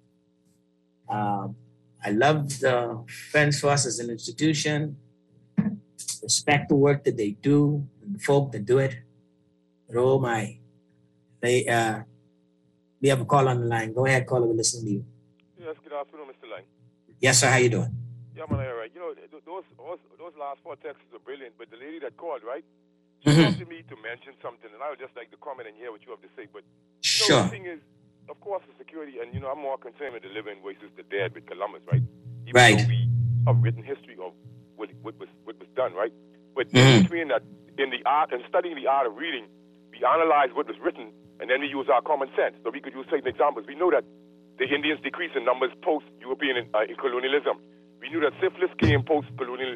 I love the Defense Force as an institution. Respect the work that they do and the folk that do it. But oh my, we have a call on the line. Go ahead, caller. We're listening to you. Yes, good afternoon, Mr. Lang. Yes, sir. How you doing? Yeah, man, all right. You know, those last four texts are brilliant, but the lady that called, right? She wanted me to mention something, and I would just like to comment and hear what you have to say. But you know, the thing is, of course, the security, and I'm more concerned with the living versus the dead with Columbus, right? Even though we have written history of what was done, right? But between that, in the art and studying the art of reading, we analyze what was written, and then we use our common sense. So we could use certain examples. We know that the Indians decreased in numbers post-European in colonialism. We knew that syphilis came post-colonial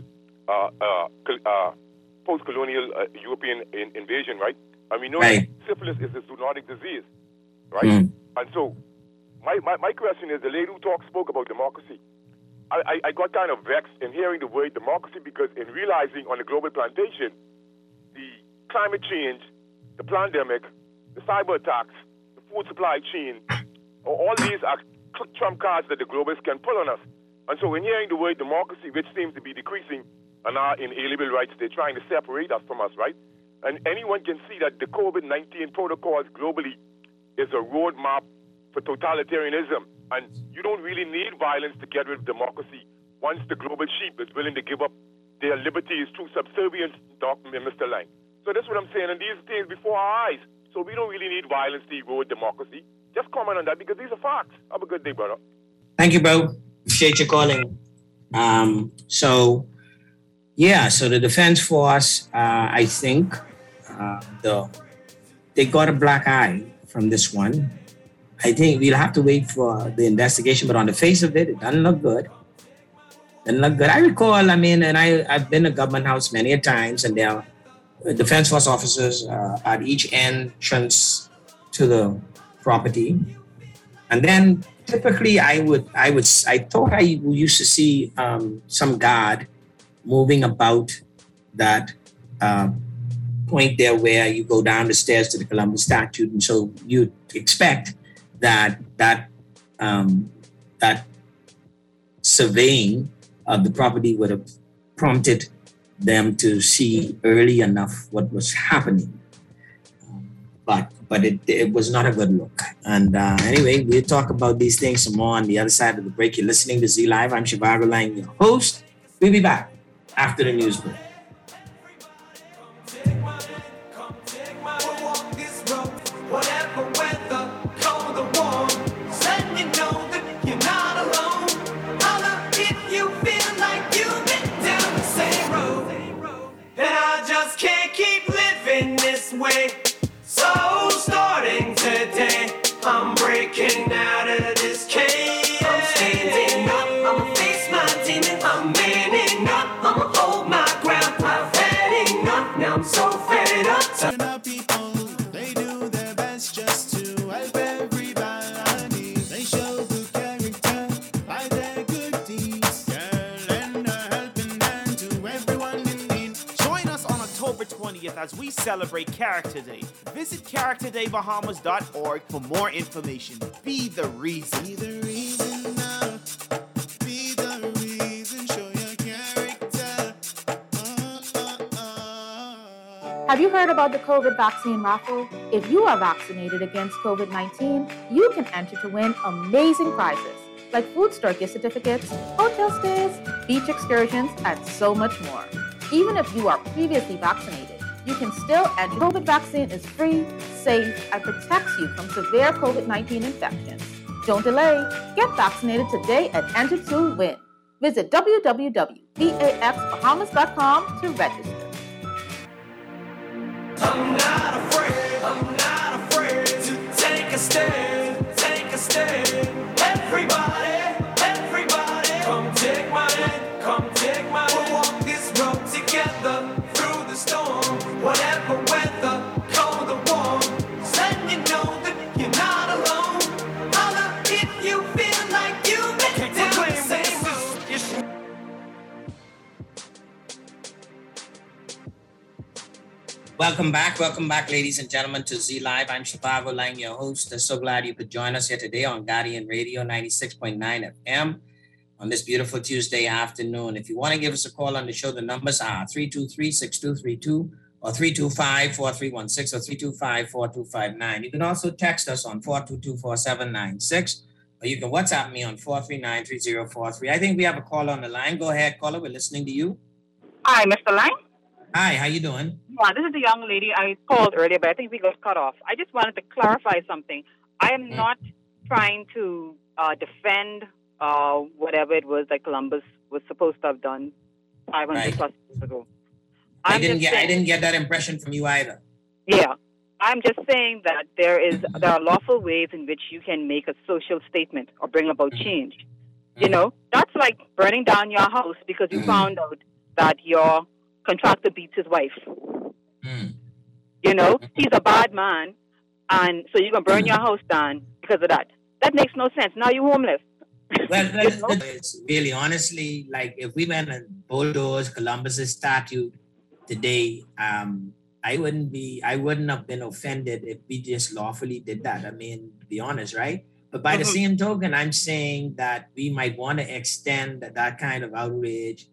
European invasion, right? And we know that syphilis is a zoonotic disease, right? And so my question is, the lady who spoke about democracy, I got kind of vexed in hearing the word democracy, because in realizing on the global plantation, the climate change, the pandemic, the cyber attacks, the food supply chain, all these are trump cards that the globalists can pull on us. And so in hearing the word democracy, which seems to be decreasing and our inalienable rights, they're trying to separate us from us, right? And anyone can see that the COVID-19 protocols globally is a roadmap for totalitarianism. And you don't really need violence to get rid of democracy once the global sheep is willing to give up their liberties through subservience, Mr. Lang. So that's what I'm saying, and these things before our eyes. So we don't really need violence to erode democracy. Just comment on that, because these are facts. Have a good day, brother. Thank you, bro. Appreciate you calling. So the Defense Force, I think they got a black eye from this one. I think we'll have to wait for the investigation, but on the face of it, it doesn't look good. I recall, and I've been to Government House many a times, and there are defense force officers at each entrance to the property. And then typically I thought I used to see some guard moving about that point there where you go down the stairs to the Columbus statue. And so you'd expect that surveying of the property would have prompted them to see early enough what was happening. But it was not a good look. And anyway, we'll talk about these things some more on the other side of the break. You're listening to Z Live. I'm Shivago Lang, your host. We'll be back after the news break. Way. So starting today, I'm breaking out of this cage. I'm standing up, I'ma face my demon. I'm manning up, I'ma hold my ground. I've had enough, now I'm so fed up. People, they do their best just to help everybody. They show good character by their good deeds. Lend a helping hand to everyone in need. Join us on October 20th as we celebrate Character Day. Visit CharacterDayBahamas.org for more information. Be the reason. Be the reason now. Be the reason. Show your character. Have you heard about the COVID vaccine raffle? If you are vaccinated against COVID-19, you can enter to win amazing prizes like food store gift certificates, hotel stays, beach excursions, and so much more. Even if you are previously vaccinated, you can still enter. COVID vaccine is free, safe, and protects you from severe COVID-19 infections. Don't delay. Get vaccinated today and enter to win. Visit www.vaxbahamas.com to register. I'm not afraid to take a stand, Everybody, come take my hand, We'll walk this road together through the storm. Whatever weather, cold or warm, just letting you know that you're not alone. Holla if you feel like you've been down the same road. Welcome back, ladies and gentlemen, to Z Live. I'm Shivago Lang, your host. I'm so glad you could join us here today on Guardian Radio 96.9 FM on this beautiful Tuesday afternoon. If you want to give us a call on the show, the numbers are 323-6232 or 325-4316 or 325-4259. You can also text us on 422-4796 or you can WhatsApp me on 439-3043. I think we have a caller on the line. Go ahead, caller. We're listening to you. Hi, Mr. Lang. Hi, how you doing? Yeah, this is the young lady I called earlier, but I think we got cut off. I just wanted to clarify something. I am not trying to defend whatever it was that Columbus was supposed to have done 500 plus years ago. I didn't get that impression from you either. Yeah. I'm just saying that there are lawful ways in which you can make a social statement or bring about change. You know, that's like burning down your house because you found out that your contractor beats his wife. You know, he's a bad man, and so you're going to burn your house down because of that. That makes no sense. Now you're homeless. Well, it's really, honestly, like if we went and bulldozed Columbus's statue today, I wouldn't have been offended if we just lawfully did that. I mean, to be honest, right? But by the same token, I'm saying that we might want to extend that kind of outrage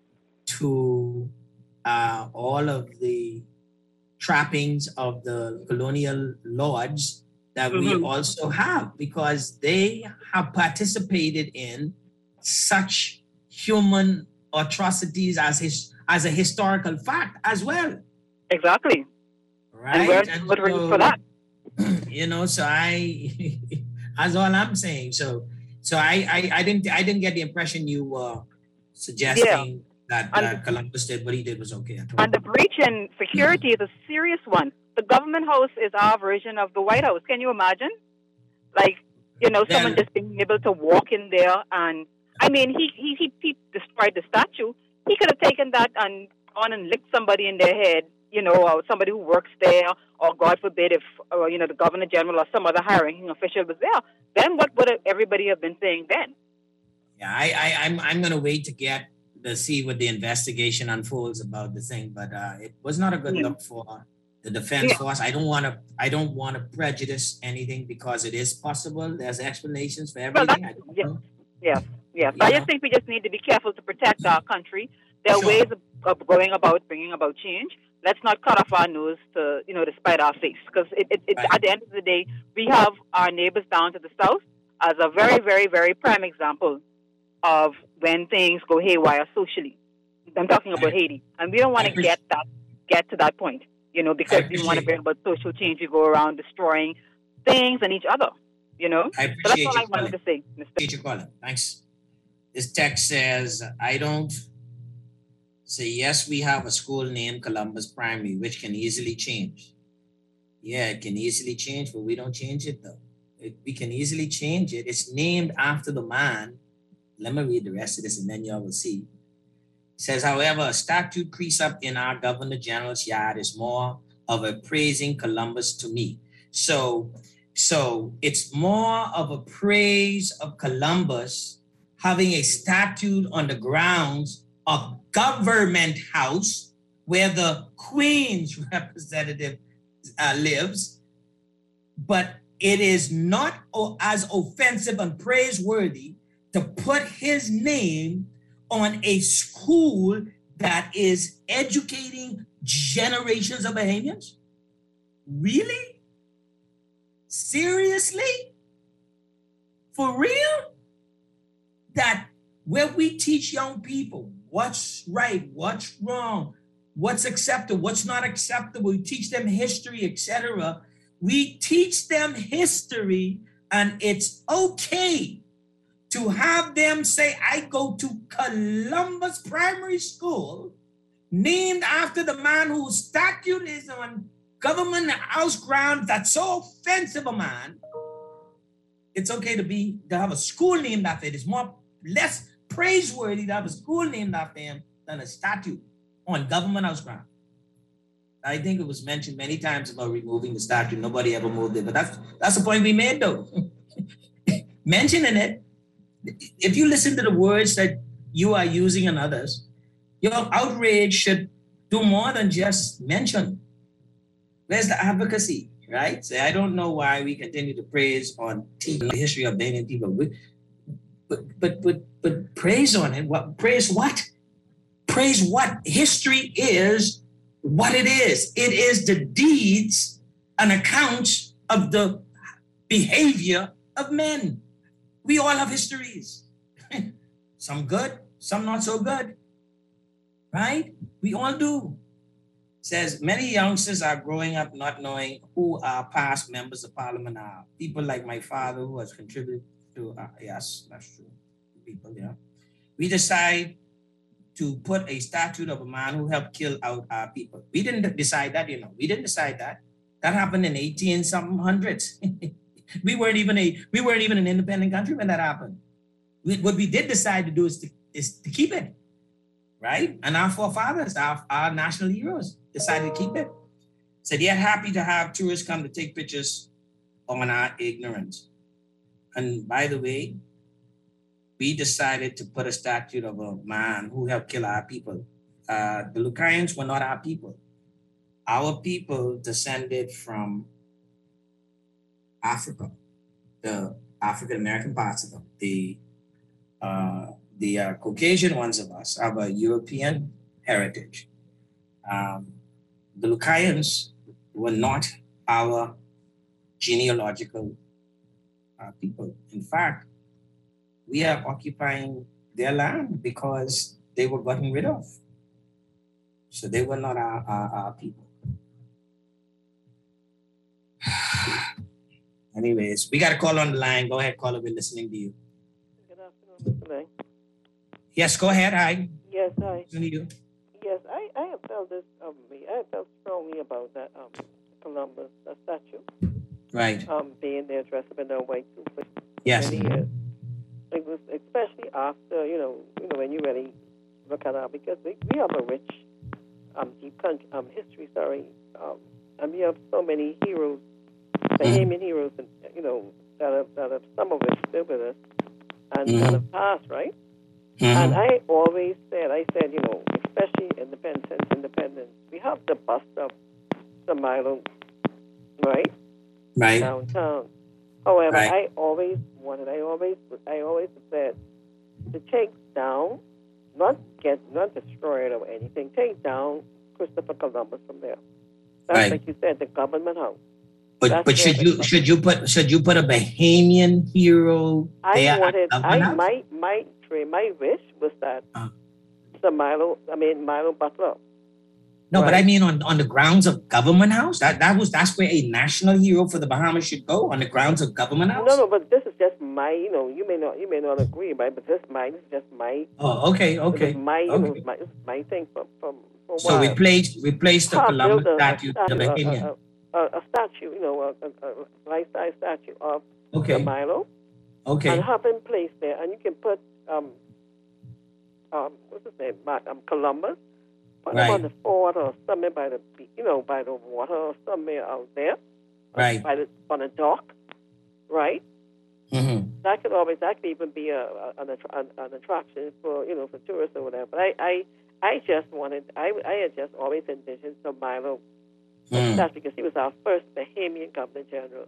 to all of the trappings of the colonial lords that we also have, because they have participated in such human atrocities as a historical fact as well. Exactly. Right. And we're so, for that. You know, so that's all I'm saying. So I didn't get the impression you were suggesting that Columbus did what he did was okay at all. And the breach in security is a serious one. The government house is our version of the White House. Can you imagine? Like, you know, someone just being able to walk in there, and I mean, he destroyed the statue. He could have taken that and gone and licked somebody in their head, or somebody who works there, or God forbid if, the Governor General or some other high-ranking official was there, then what would everybody have been saying then? Yeah, I'm going to wait to see what the investigation unfolds about the thing, but it was not a good look for the defense force. I don't want to prejudice anything because it is possible. There's explanations for everything. Yes. I just think we just need to be careful to protect our country. There are ways of going about bringing about change. Let's not cut off our nose to spite our face, because at the end of the day, we have our neighbors down to the south as a very, very, very prime example of when things go haywire socially. I'm talking about Haiti, and we don't want to get to that point, because we want to bring about social change. We go around destroying things and each other, So that's all I wanted to say, Mr. Thanks. This text says, I don't say, yes, we have a school named Columbus Primary, which can easily change. Yeah, it can easily change, but we don't change it though. We can easily change it. It's named after the man. Let me read the rest of this and then y'all will see. It says, however, a statue creased up in our Governor General's yard is more of a praising Columbus to me. So it's more of a praise of Columbus having a statue on the grounds of Government House where the Queen's representative lives, but it is not as offensive and praiseworthy to put his name on a school that is educating generations of Bahamians? Really? Seriously? For real? That where we teach young people what's right, what's wrong, what's acceptable, what's not acceptable, we teach them history, etc. We teach them history, and it's okay to have them say, I go to Columbus Primary School, named after the man whose statue is on Government House ground. That's so offensive a man. It's okay to have a school named after it. It's less praiseworthy to have a school named after him than a statue on Government House ground. I think it was mentioned many times about removing the statue. Nobody ever moved it, but that's the point we made though. Mentioning it, if you listen to the words that you are using and others, your outrage should do more than just mention. Where's the advocacy, right? Say, I don't know why we continue to praise on the history of Bahamian people, but praise on it. What praise what? Praise what? History is what it is. It is the deeds and accounts of the behavior of men. We all have histories. Some good, some not so good. Right? We all do. It says many youngsters are growing up not knowing who our past members of parliament are. People like my father who has contributed to, yes, that's true. People, yeah. We decide to put a statue of a man who helped kill out our people. We didn't decide that, We didn't decide that. That happened in 1800s. We weren't even an independent country when that happened. What we did decide to do is to keep it, right? And our forefathers, our national heroes, decided to keep it. Said, yet happy to have tourists come to take pictures on our ignorance. And by the way, we decided to put a statue of a man who helped kill our people. The Lucayans were not our people. Our people descended from Africa, the African-American parts of them. The Caucasian ones of us have a European heritage. The Lucayans were not our genealogical people. In fact, we are occupying their land because they were gotten rid of. So they were not our people. Anyways, we got a call on the line. Go ahead, caller. We're listening to you. Good afternoon, Mr. Lang. Yes, go ahead. Hi. Yes, hi. Listening to you. Yes, I have felt this. I have felt strongly about that Columbus statue. Right. Being there dressed up in a white suit for Yes. many years. It was especially after when you really look at our, because we have a rich deep history. Sorry, and we have so many heroes, Bahamian heroes, and that have some of it still with us, and that have passed, right? And I always said, especially independence, we have the bust of the Milo, right? Right. Downtown. However, Right. I always said to take down, not destroy it or anything, take down Christopher Columbus from there. That's Right. like you said, the government house. But should you put a Bahamian hero there? My wish was that Milo Butler. No, but I mean on the grounds of Government House. That's where a national hero for the Bahamas should go, on the grounds of Government House. No, but this is just my. You may not agree, right? But this is just my. Oh, okay. This is my thing from. So we placed the Columbus statue to the Bahamian. A statue, a life-size statue of Milo. Okay. And have him placed there, and you can put what's his name? Columbus. Put him on the fort or somewhere by the by the water or somewhere out there. Right. On a dock, right? Mm-hmm. That could even be an attraction for for tourists or whatever. But I had just always envisioned some Milo. That's because he was our first Bahamian Governor General.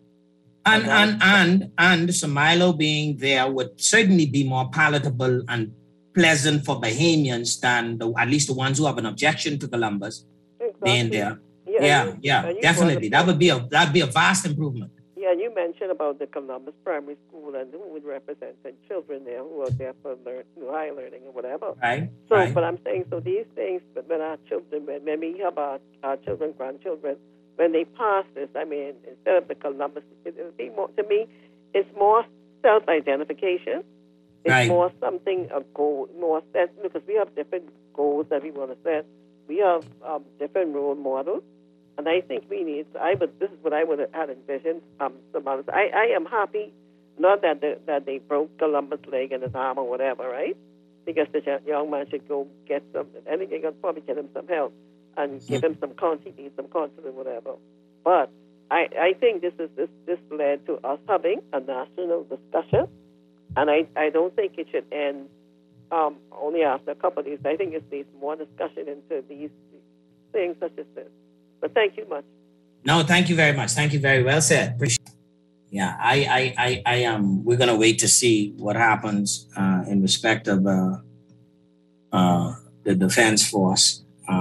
And Milo being there would certainly be more palatable and pleasant for Bahamians than at least the ones who have an objection to Columbus being there. Yeah, definitely. That'd be a vast improvement. Yeah, and you mentioned about the Columbus Primary School and who would represent the children there who are there for high learning or whatever. Right. So, but I'm saying, so these things, when our children, when we have our children, grandchildren, when they pass this, instead of the Columbus, it'll be more, to me, it's more self-identification. It's more something, a goal, more sense, because we have different goals that we want to set. We have different role models. And I think we need, this is what I would have had envisioned. I am happy, not that they broke Columbus' leg and his arm or whatever, right? Because the young man should go get some, I think they could probably get him some help and give him some confidence, some confidence, whatever. But I think this led to us having a national discussion. And I don't think it should end only after a couple of days. I think it needs more discussion into these things such as this. But thank you much. No, thank you very much. Thank you, very well said. Appreciate it. Yeah, I am. We're gonna wait to see what happens in respect of the Defense Force,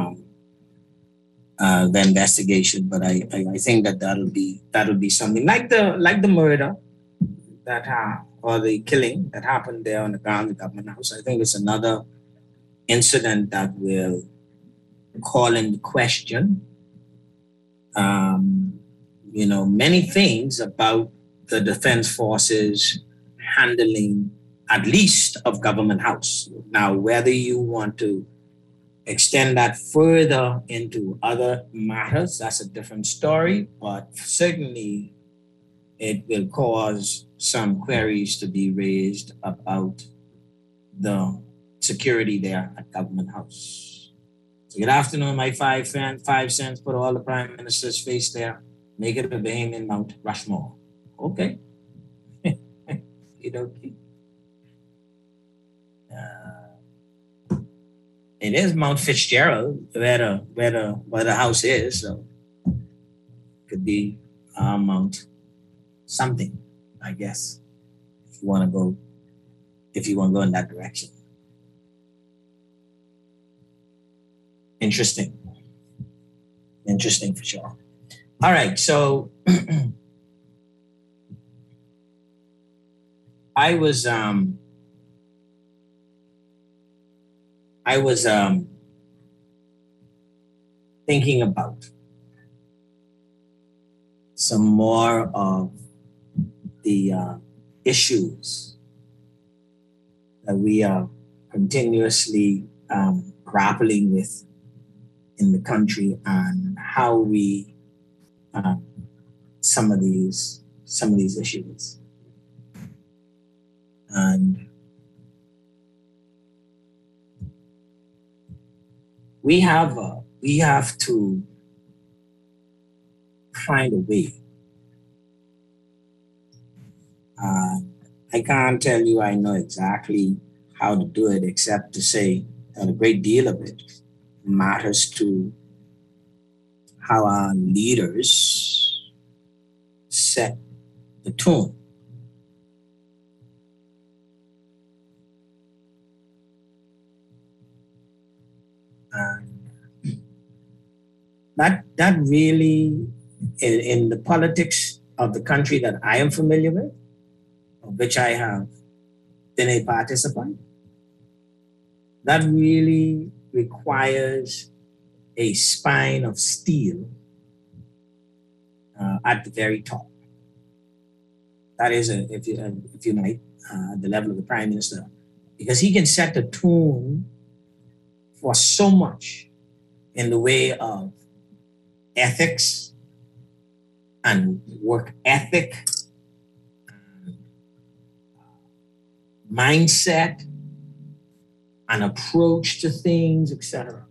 the investigation. But I think that'll be something like the murder or the killing that happened there on the ground of the Government House. I think it's another incident that will call into question many things about the Defense Forces handling, at least, of Government House. Now, whether you want to extend that further into other matters, that's a different story, but certainly it will cause some queries to be raised about the security there at Government House. So good afternoon, my 5 cents, put all the Prime Minister's face there, make it a Bahamian Mount Rushmore. Okay. It is Mount Fitzgerald where the house is, so it could be Mount something, I guess, if you want to go in that direction. Interesting for sure. All right, so I was thinking about some more of the issues that we are continuously grappling with in the country, and how we some of these issues. And we have we have to find a way. I can't tell you I know exactly how to do it, except to say that a great deal of it matters to how our leaders set the tone. That really, in the politics of the country that I am familiar with, of which I have been a participant, that really requires a spine of steel at the very top. That is, if you might, at the level of the Prime Minister, because he can set the tone for so much in the way of ethics and work ethic, mindset, an approach to things, etc.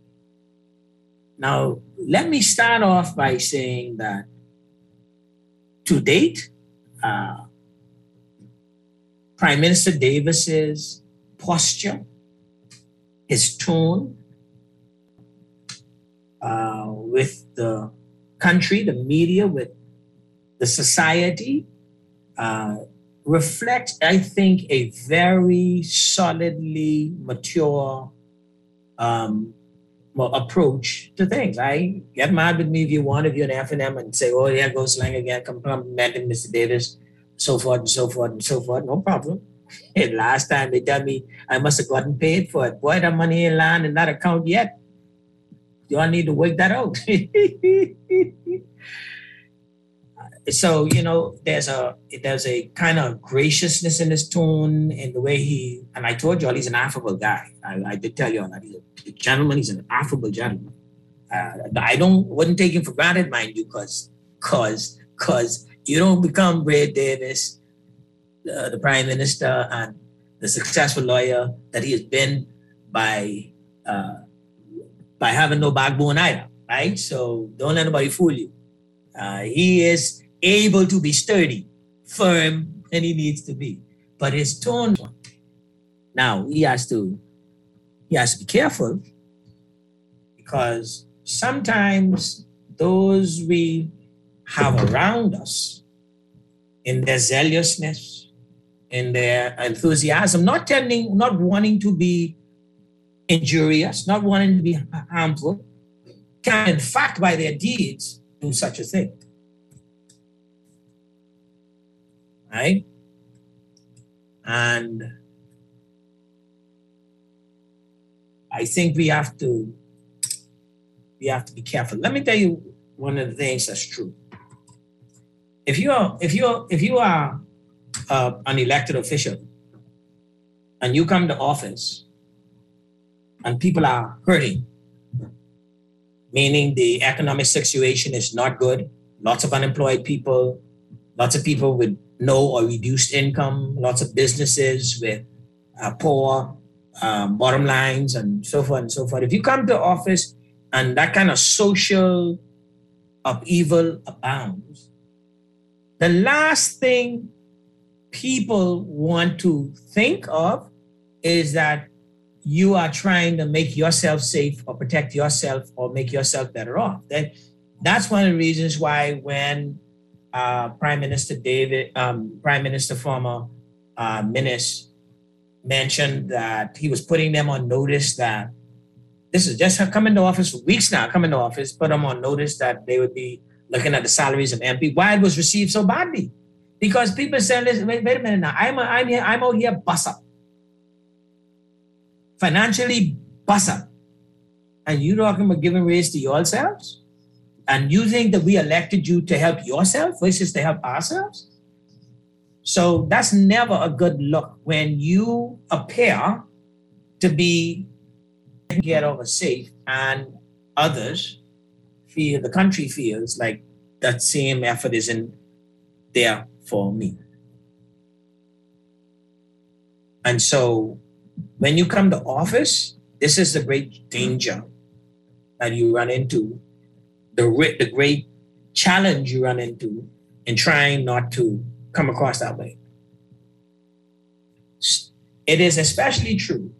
Now, let me start off by saying that to date, Prime Minister Davis's posture, his tone with the country, the media, with the society, reflects, I think, a very solidly mature approach to things. I get mad with me if you want, if you're an F&M and say, oh, there goes slang again, complimenting Mr. Davis, so forth and so forth and so forth. No problem. And last time they tell me I must have gotten paid for it. Boy, that money ain't lying in that account yet. You all need to work that out. So, you know, there's a kind of graciousness in his tone, in the way he, and I told you all, he's an affable guy. I did tell you all that. He's a gentleman. He's an affable gentleman. I wouldn't take him for granted, mind you, because you don't become Ray Davis, the Prime Minister, and the successful lawyer that he has been by having no backbone either, right? So don't let anybody fool you. He is able to be sturdy, firm, and he needs to be. But his tone, now he has to be careful, because sometimes those we have around us, in their zealousness, in their enthusiasm, not wanting to be injurious, not wanting to be harmful, can in fact by their deeds do such a thing. Right? And I think we have to be careful. Let me tell you one of the things that's true. If you are an elected official and you come to office and people are hurting, meaning the economic situation is not good, lots of unemployed people, lots of people with no or reduced income, lots of businesses with poor bottom lines, and so forth and so forth. If you come to office and that kind of social upheaval abounds, the last thing people want to think of is that you are trying to make yourself safe or protect yourself or make yourself better off. That's one of the reasons why when Prime Minister former Minnis mentioned that he was putting them on notice that this is just come into office for weeks now, come into office, put them on notice that they would be looking at the salaries of MP. Why it was received so badly? Because people said, listen, wait a minute now, I'm out here bust up. Financially bust up. And you talking about giving raise to yourselves? And you think that we elected you to help yourself versus to help ourselves? So that's never a good look when you appear to be get over safe and others feel, the country feels like that same effort isn't there for me. And so when you come to office, this is the great danger that you run into, the great challenge you run into in trying not to come across that way. It is especially true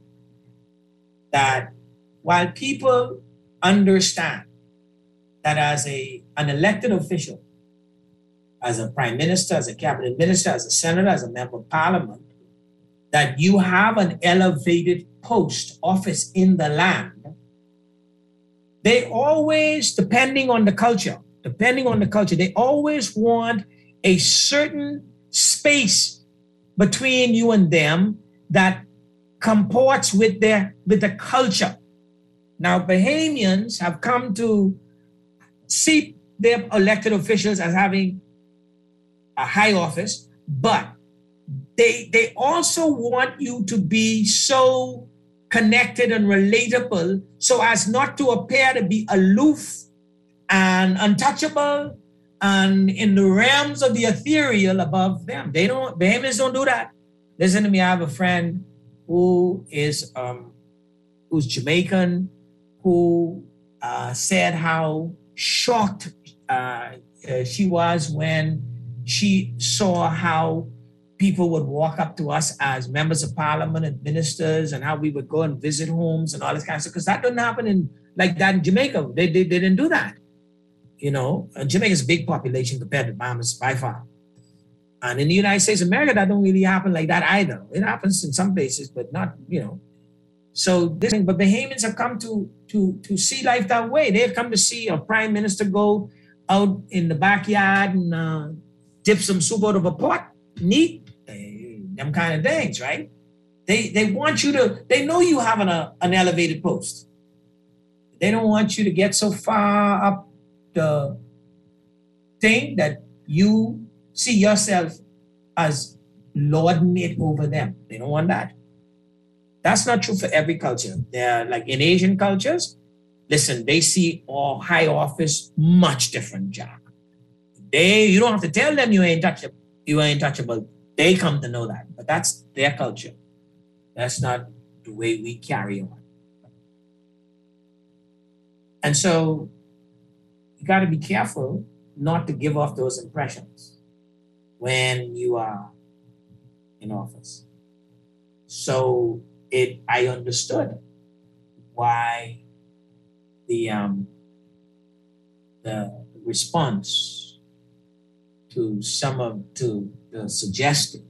that while people understand that as an elected official, as a prime minister, as a cabinet minister, as a senator, as a member of parliament, that you have an elevated post, office in the land, they always, depending on the culture, they always want a certain space between you and them that comports with the culture. Now, Bahamians have come to see their elected officials as having a high office, but they also want you to be so connected and relatable so as not to appear to be aloof and untouchable and in the realms of the ethereal above them. Bahamians don't do that. Listen to me, I have a friend who is who's Jamaican, who said how shocked she was when she saw how people would walk up to us as members of parliament and ministers, and how we would go and visit homes and all this kind of stuff, because that didn't happen like that in Jamaica. They didn't do that. You know, Jamaica's a big population compared to Bahamas by far. And in the United States of America, that don't really happen like that either. It happens in some places, but not, you know. So but Bahamians have come to see life that way. They've come to see a prime minister go out in the backyard and dip some soup out of a pot, neat, them kind of things, right? They want you to, they know you have an elevated post. They don't want you to get so far up the thing that you see yourself as lording it over them. They don't want that. That's not true for every culture. They're like in Asian cultures, listen, they see all high office much different, Jack. You don't have to tell them you ain't touchable. They come to know that, but that's their culture. That's not the way we carry on. And so you got to be careful not to give off those impressions when you are in office. So I understood why the response to the suggested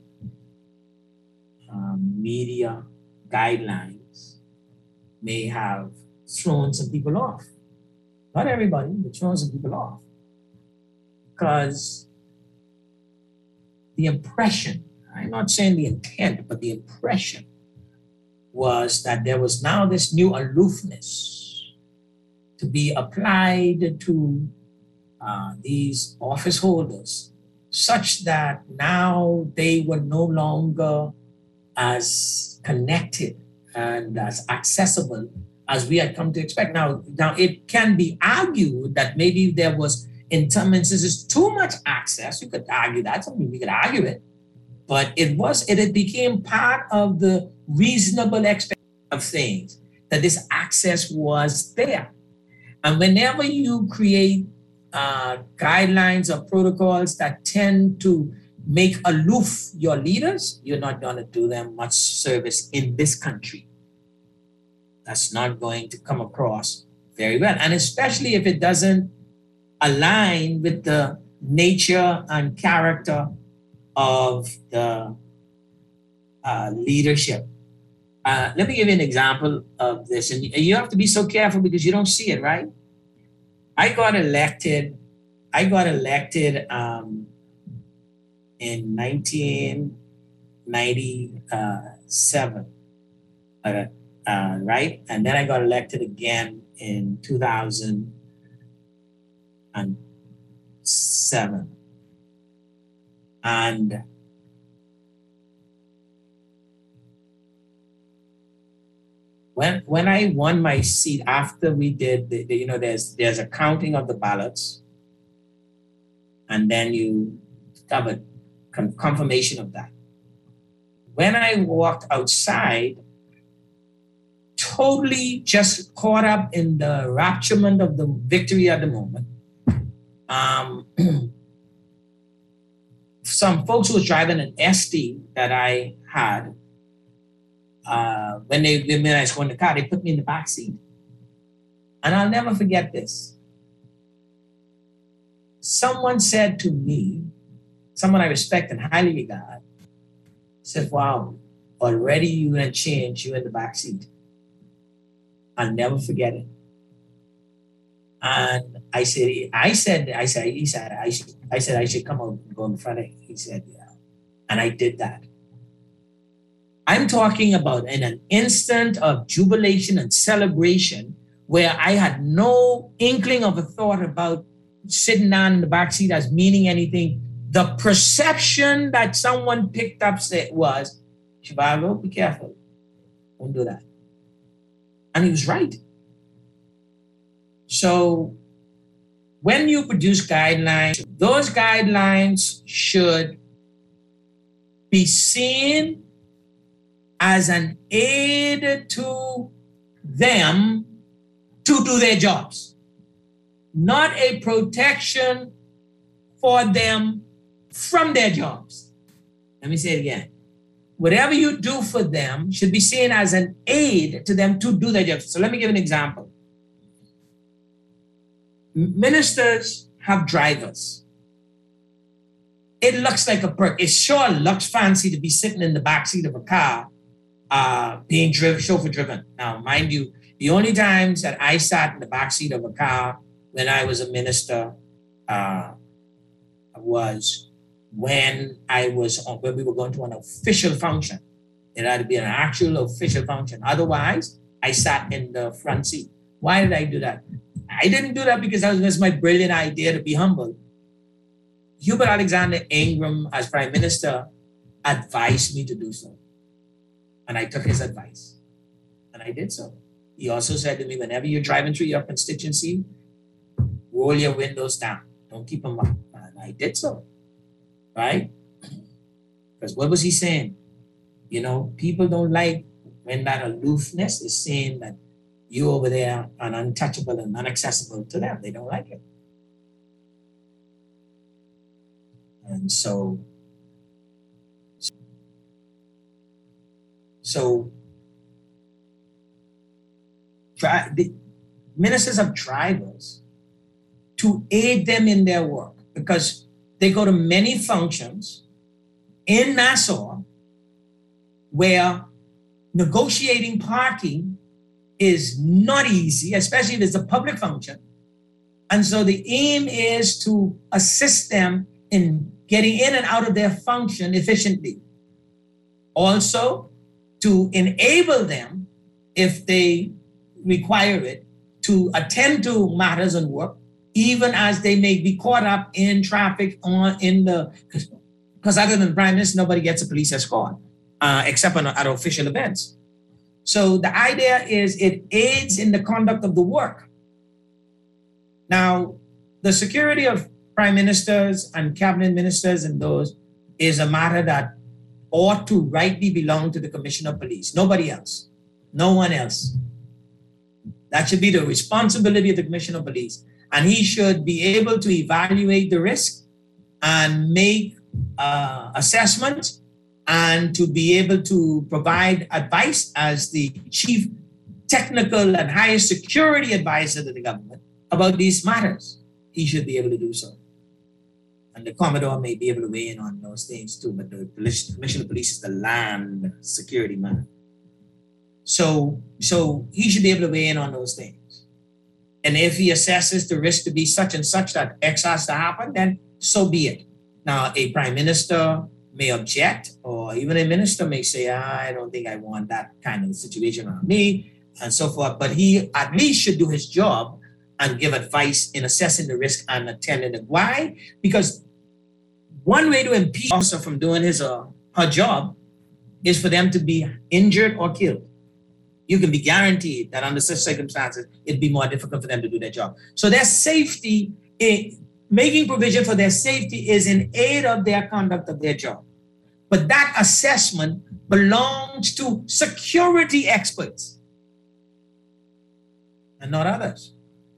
media guidelines may have thrown some people off. Not everybody, but thrown some people off. Because the impression, I'm not saying the intent, but the impression was that there was now this new aloofness to be applied to these office holders, such that now they were no longer as connected and as accessible as we had come to expect. Now it can be argued that maybe there was, in some instances, too much access. You could argue that, something we could argue it. But it became part of the reasonable expectation of things, that this access was there. And whenever you create guidelines or protocols that tend to make aloof your leaders, you're not going to do them much service in this country. That's not going to come across very well. And especially if it doesn't align with the nature and character of the leadership. Let me give you an example of this. And you have to be so careful because you don't see it, right? I got elected in 1997, right? And then I got elected again in 2007. And when I won my seat, after we did, there's a counting of the ballots, and then you have a confirmation of that. When I walked outside, totally just caught up in the rapturement of the victory at the moment. Some folks who was driving an SD that I had, when I was going in the car, they put me in the back seat. And I'll never forget this. Someone said to me, someone I respect and highly regard, said, wow, already you done changed, you in the back seat. I'll never forget it. And I said, I should come out and go in front of him. He said, yeah. And I did that. I'm talking about in an instant of jubilation and celebration where I had no inkling of a thought about sitting down in the back seat as meaning anything. The perception that someone picked up was, Zhivago, be careful. Don't do that. And he was right. So when you produce guidelines, those guidelines should be seen as an aid to them to do their jobs, not a protection for them from their jobs. Let me say it again. Whatever you do for them should be seen as an aid to them to do their jobs. So let me give an example. Ministers have drivers. It looks like a perk. It sure looks fancy to be sitting in the backseat of a car, being chauffeur driven. Now, mind you, the only times that I sat in the backseat of a car when I was a minister was when we were going to an official function. It had to be an actual official function. Otherwise, I sat in the front seat. Why did I do that? I didn't do that because that was my brilliant idea to be humble. Hubert Alexander Ingram, as Prime Minister, advised me to do so. And I took his advice. And I did so. He also said to me, whenever you're driving through your constituency, roll your windows down. Don't keep them up. And I did so. Right? Because what was he saying? You know, people don't like when that aloofness is saying that you over there are untouchable and inaccessible to them. They don't like it. And so the ministers have drivers to aid them in their work because they go to many functions in Nassau where negotiating parking is not easy, especially if it's a public function. And so the aim is to assist them in getting in and out of their function efficiently. Also, to enable them, if they require it, to attend to matters and work, even as they may be caught up in traffic because other than Prime Minister, nobody gets a police escort, except at official events. So the idea is it aids in the conduct of the work. Now, the security of prime ministers and cabinet ministers and those is a matter that ought to rightly belong to the Commissioner of Police. Nobody else. No one else. That should be the responsibility of the Commissioner of Police. And he should be able to evaluate the risk and make assessments and to be able to provide advice as the chief technical and highest security advisor to the government about these matters. He should be able to do so. And the Commodore may be able to weigh in on those things too, but the Commissioner of Police is the land security man. So he should be able to weigh in on those things. And if he assesses the risk to be such and such that X has to happen, then so be it. Now, a prime minister may object, or even a minister may say, I don't think I want that kind of situation on me, and so forth. But he at least should do his job and give advice in assessing the risk and attending it. Why? Because one way to impede an officer from doing his or her job is for them to be injured or killed. You can be guaranteed that under such circumstances, it'd be more difficult for them to do their job. So their safety, making provision for their safety is in aid of their conduct of their job. But that assessment belongs to security experts. and not others.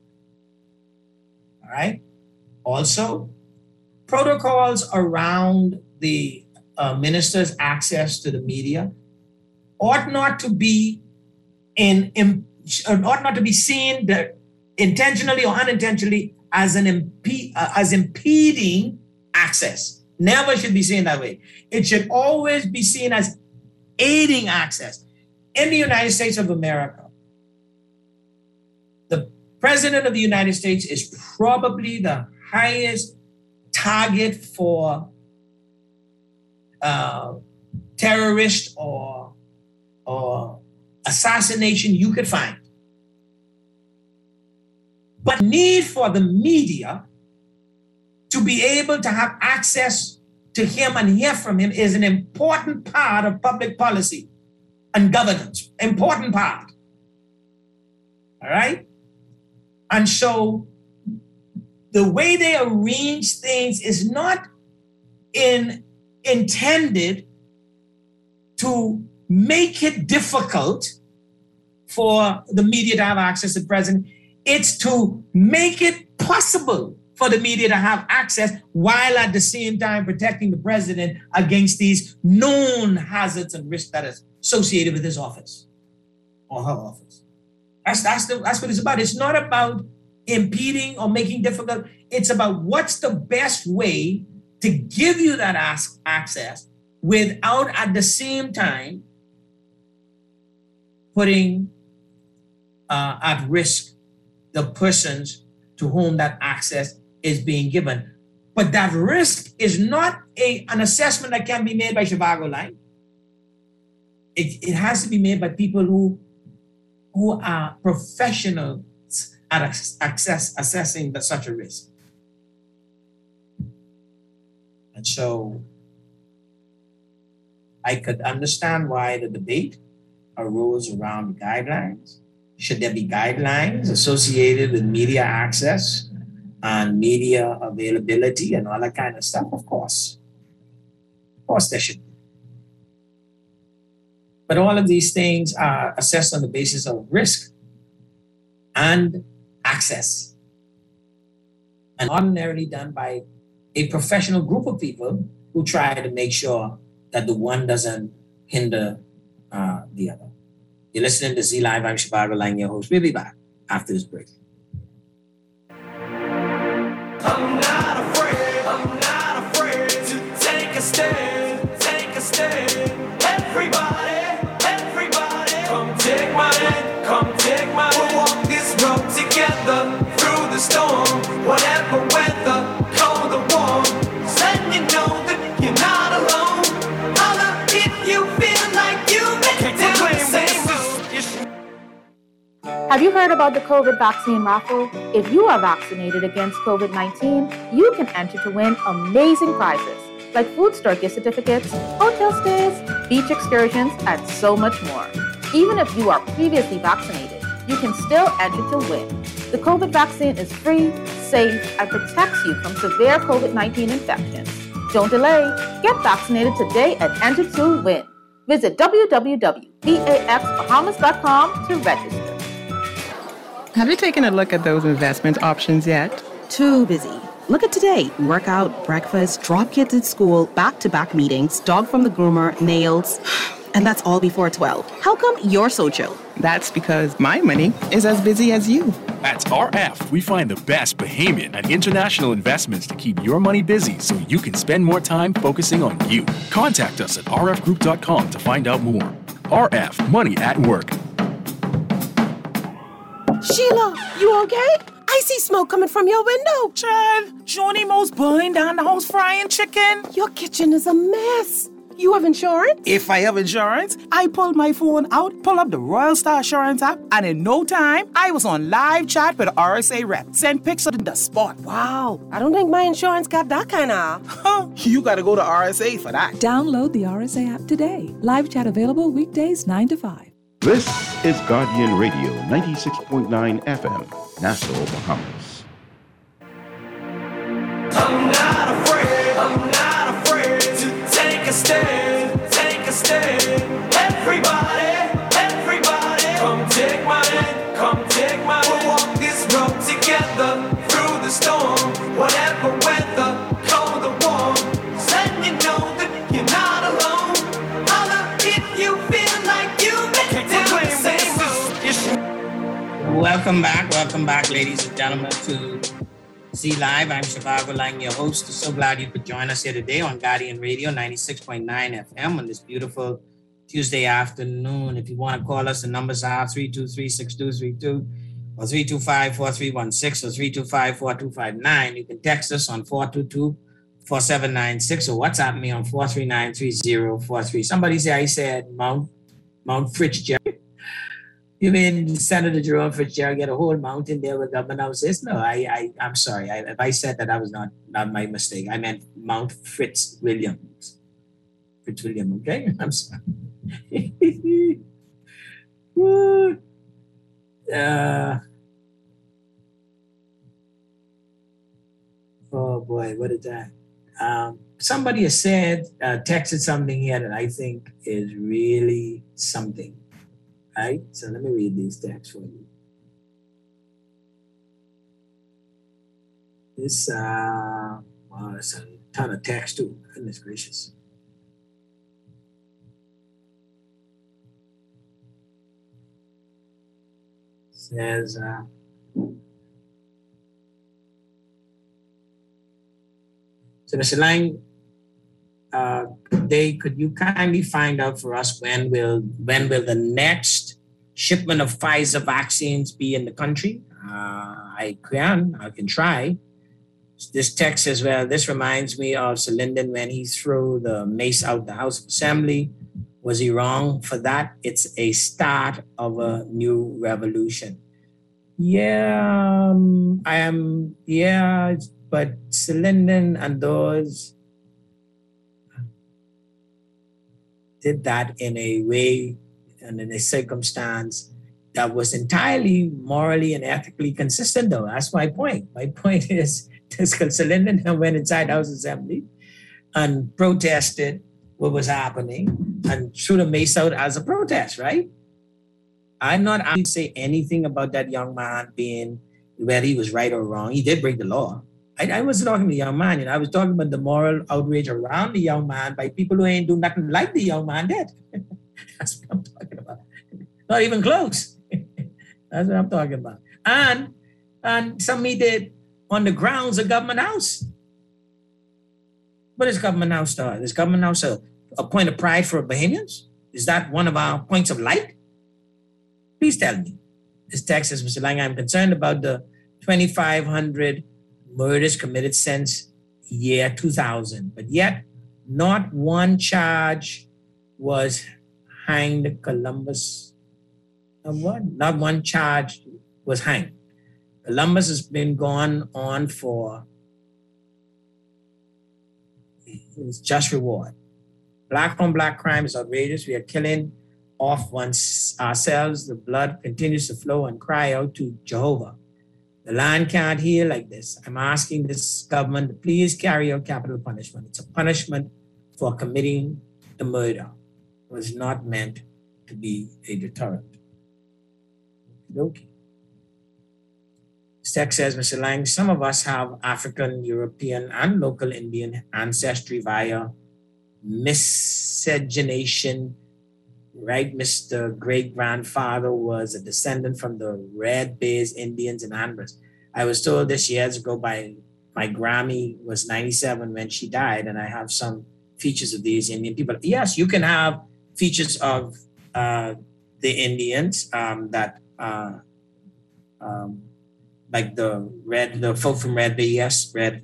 All right? Also, protocols around the minister's access to the media ought not to be seen intentionally or unintentionally as impeding access. Never should be seen that way. It should always be seen as aiding access. In the United States of America, the President of the United States is probably the highest target for terrorist or assassination you could find. But need for the media to be able to have access to him and hear from him is an important part of public policy and governance. Important part. All right? And so the way they arrange things is not intended to make it difficult for the media to have access to the president. It's to make it possible for the media to have access while at the same time protecting the president against these known hazards and risks that is associated with his office or her office. That's what it's about. It's not about impeding or making difficult. It's about what's the best way to give you that access without at the same time putting at risk the persons to whom that access is being given. But that risk is not an assessment that can be made by Zhivago Line. It has to be made by people who are professionals at assessing such a risk. And so I could understand why the debate arose around guidelines. Should there be guidelines associated with media access and media availability and all that kind of stuff? Of course. Of course there should be. But all of these things are assessed on the basis of risk and access, and ordinarily done by a professional group of people who try to make sure that the one doesn't hinder the other. You're listening to Z Live. I'm Zhivago Line, your host. We'll be back after this break. I'm not afraid to take a stand, Everybody, come take my hand, We'll walk this road together through the storm, whatever weather, cold or warm. Let you know that you're not alone. Holla if you feel like you've been down the same road. Have you heard about the COVID vaccine raffle? If you are vaccinated against COVID-19, you can enter to win amazing prizes like food store gift certificates, hotel stays, beach excursions, and so much more. Even if you are previously vaccinated, you can still enter to win. The COVID vaccine is free, safe, and protects you from severe COVID-19 infections. Don't delay. Get vaccinated today and enter to win. Visit www.vaxbahamas.com to register. Have you taken a look at those investment options yet? Too busy. Look at today. Workout, breakfast, drop kids at school, back-to-back meetings, dog from the groomer, nails. And that's all before 12. How come you're so chill? That's because my money is as busy as you. At RF, we find the best Bahamian and international investments to keep your money busy so you can spend more time focusing on you. Contact us at rfgroup.com to find out more. RF, money at work. Sheila, you okay? I see smoke coming from your window. Child, Johnny Mo's burning down the house frying chicken. Your kitchen is a mess. You have insurance? If I have insurance, I pulled my phone out, pull up the Royal Star Assurance app, and in no time, I was on live chat with the RSA rep. Send pics of the spot. Wow, I don't think my insurance got that kind of. You gotta go to RSA for that. Download the RSA app today. Live chat available weekdays 9 to 5. This is Guardian Radio 96.9 FM, Nassau, Bahamas. I'm not afraid to take a stand, Everybody, come take my hand, We'll Welcome back, ladies and gentlemen, to Z Live. I'm Shivago Lang, your host. So glad you could join us here today on Guardian Radio 96.9 FM on this beautiful Tuesday afternoon. If you want to call us, the numbers are 323-6232 or 325-4316 or 325-4259. You can text us on 422-4796 or WhatsApp me on 439-3043. Somebody say I said Mount Fitzgerald. You mean Senator Jerome Fitzgerald get a whole mountain there where Governor House is? No, I'm sorry. If I said that, was not my mistake. I meant Mount Fitzwilliam, okay? I'm sorry. Oh boy, what is that? Somebody has said, texted something here that I think is really something. Right? So let me read these texts for you. This, wow, that's a ton of text too. Goodness gracious. Says, so Mr. Lang, could you kindly find out for us when will the next shipment of Pfizer vaccines be in the country? I can try. This text says, well, this reminds me of Sir Lyndon when he threw the mace out the House of Assembly. Was he wrong for that? It's a start of a new revolution. Yeah, but Sir Lyndon and those did that in a way and in a circumstance that was entirely morally and ethically consistent, though. That's my point. My point is, Sir Lyndon went inside the House Assembly and protested what was happening and threw the mace out as a protest, right? I'm not asking to say anything about that young man being, whether he was right or wrong. He did break the law. I wasn't talking to the young man, I was talking about the moral outrage around the young man by people who ain't do nothing like the young man did. That's what I'm talking about. Not even close. That's what I'm talking about. And some he did on the grounds of Government House. What is Government House to us? Is Government House a point of pride for Bahamians? Is that one of our points of light? Please tell me. This text says, Mr. Lang, I'm concerned about the 2,500 murders committed since year 2000, but yet not one charge was hanged. Columbus, not one charge was hanged. Columbus has been gone on for its just reward. Black on black crime is outrageous. We are killing off ourselves. The blood continues to flow and cry out to Jehovah. The land can't heal like this. I'm asking this government to please carry out capital punishment. It's a punishment for committing the murder. It was not meant to be a deterrent. Okay. This text says, Mr. Lang, some of us have African, European, and local Indian ancestry via miscegenation, right? Mr. great-grandfather was a descendant from the Red Bays Indians in Andros. I was told this years ago by my Grammy was 97 when she died, and I have some features of these Indian people. Yes, you can have features of the Indians like the folk from Red Bay, yes, Red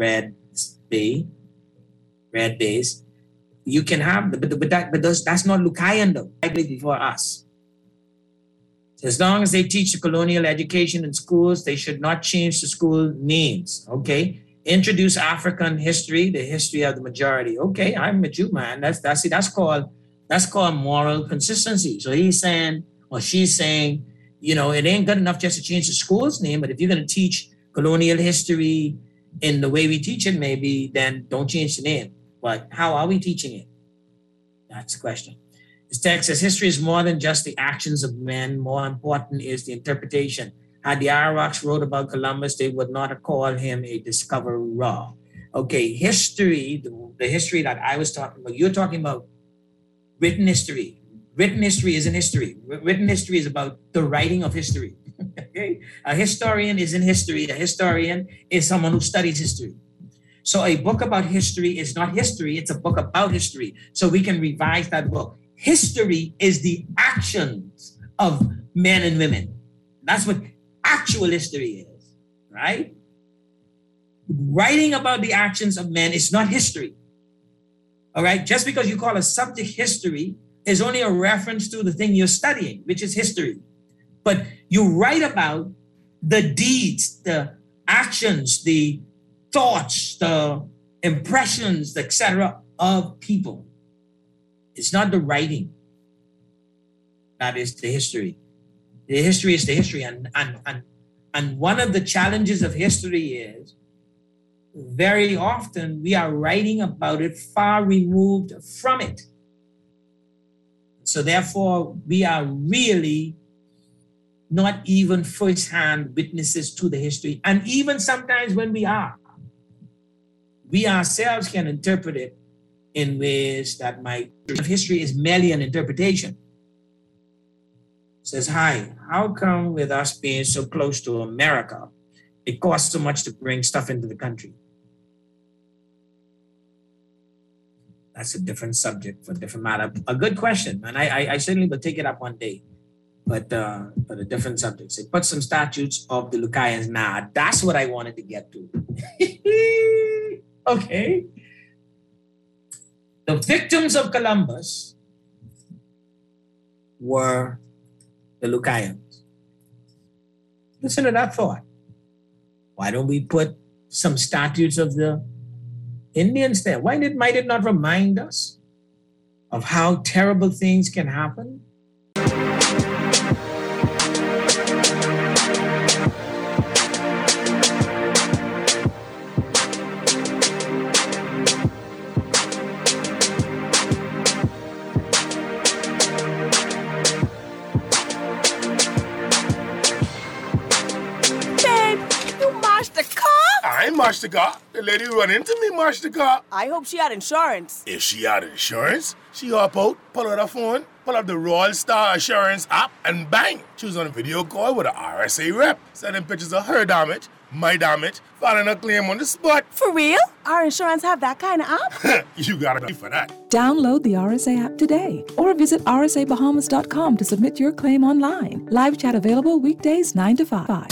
Bays. You can have, but that's not Lucayan though, before us. So as long as they teach the colonial education in schools, they should not change the school names, okay? Introduce African history, the history of the majority. Okay, I'm with you, man. That's called moral consistency. So he's saying, or she's saying, it ain't good enough just to change the school's name, but if you're going to teach colonial history in the way we teach it, maybe, then don't change the name. But how are we teaching it? That's the question. This text says, history is more than just the actions of men. More important is the interpretation. Had the Arawaks wrote about Columbus, they would not have called him a discoverer. Okay, history, the history that I was talking about, you're talking about written history. Written history isn't history. Written history is about the writing of history. Okay? A historian is in history. A historian is someone who studies history. So a book about history is not history, it's a book about history. So we can revise that book. History is the actions of men and women. That's what actual history is, right? Writing about the actions of men is not history. All right? Just because you call a subject history is only a reference to the thing you're studying, which is history. But you write about the deeds, the actions, the thoughts, the impressions, etc. of people. It's not the writing. That is the history. The history is the history. And one of the challenges of history is very often we are writing about it far removed from it. So therefore, we are really not even first-hand witnesses to the history. And even sometimes when we are, we ourselves can interpret it in ways that history is merely an interpretation. Says, hi, how come with us being so close to America, it costs so much to bring stuff into the country? That's a different subject for a different matter. A good question, and I certainly will take it up one day, but a different subject. So put some statutes of the Lucayans. Nah, that's what I wanted to get to. Okay. The victims of Columbus were the Lucayans. Listen to that thought. Why don't we put some statutes of the Indians there? Might it not remind us of how terrible things can happen? I marched the car. The lady run into me, marched the car. I hope she had insurance. If she had insurance, she hop out, pull out her phone, pull up the Royal Star Assurance app, and bang! She was on a video call with an RSA rep, sending pictures of her damage, my damage, filing a claim on the spot. For real? Our insurance have that kind of app? You gotta pay for that. Download the RSA app today or visit rsabahamas.com to submit your claim online. Live chat available weekdays 9 to 5.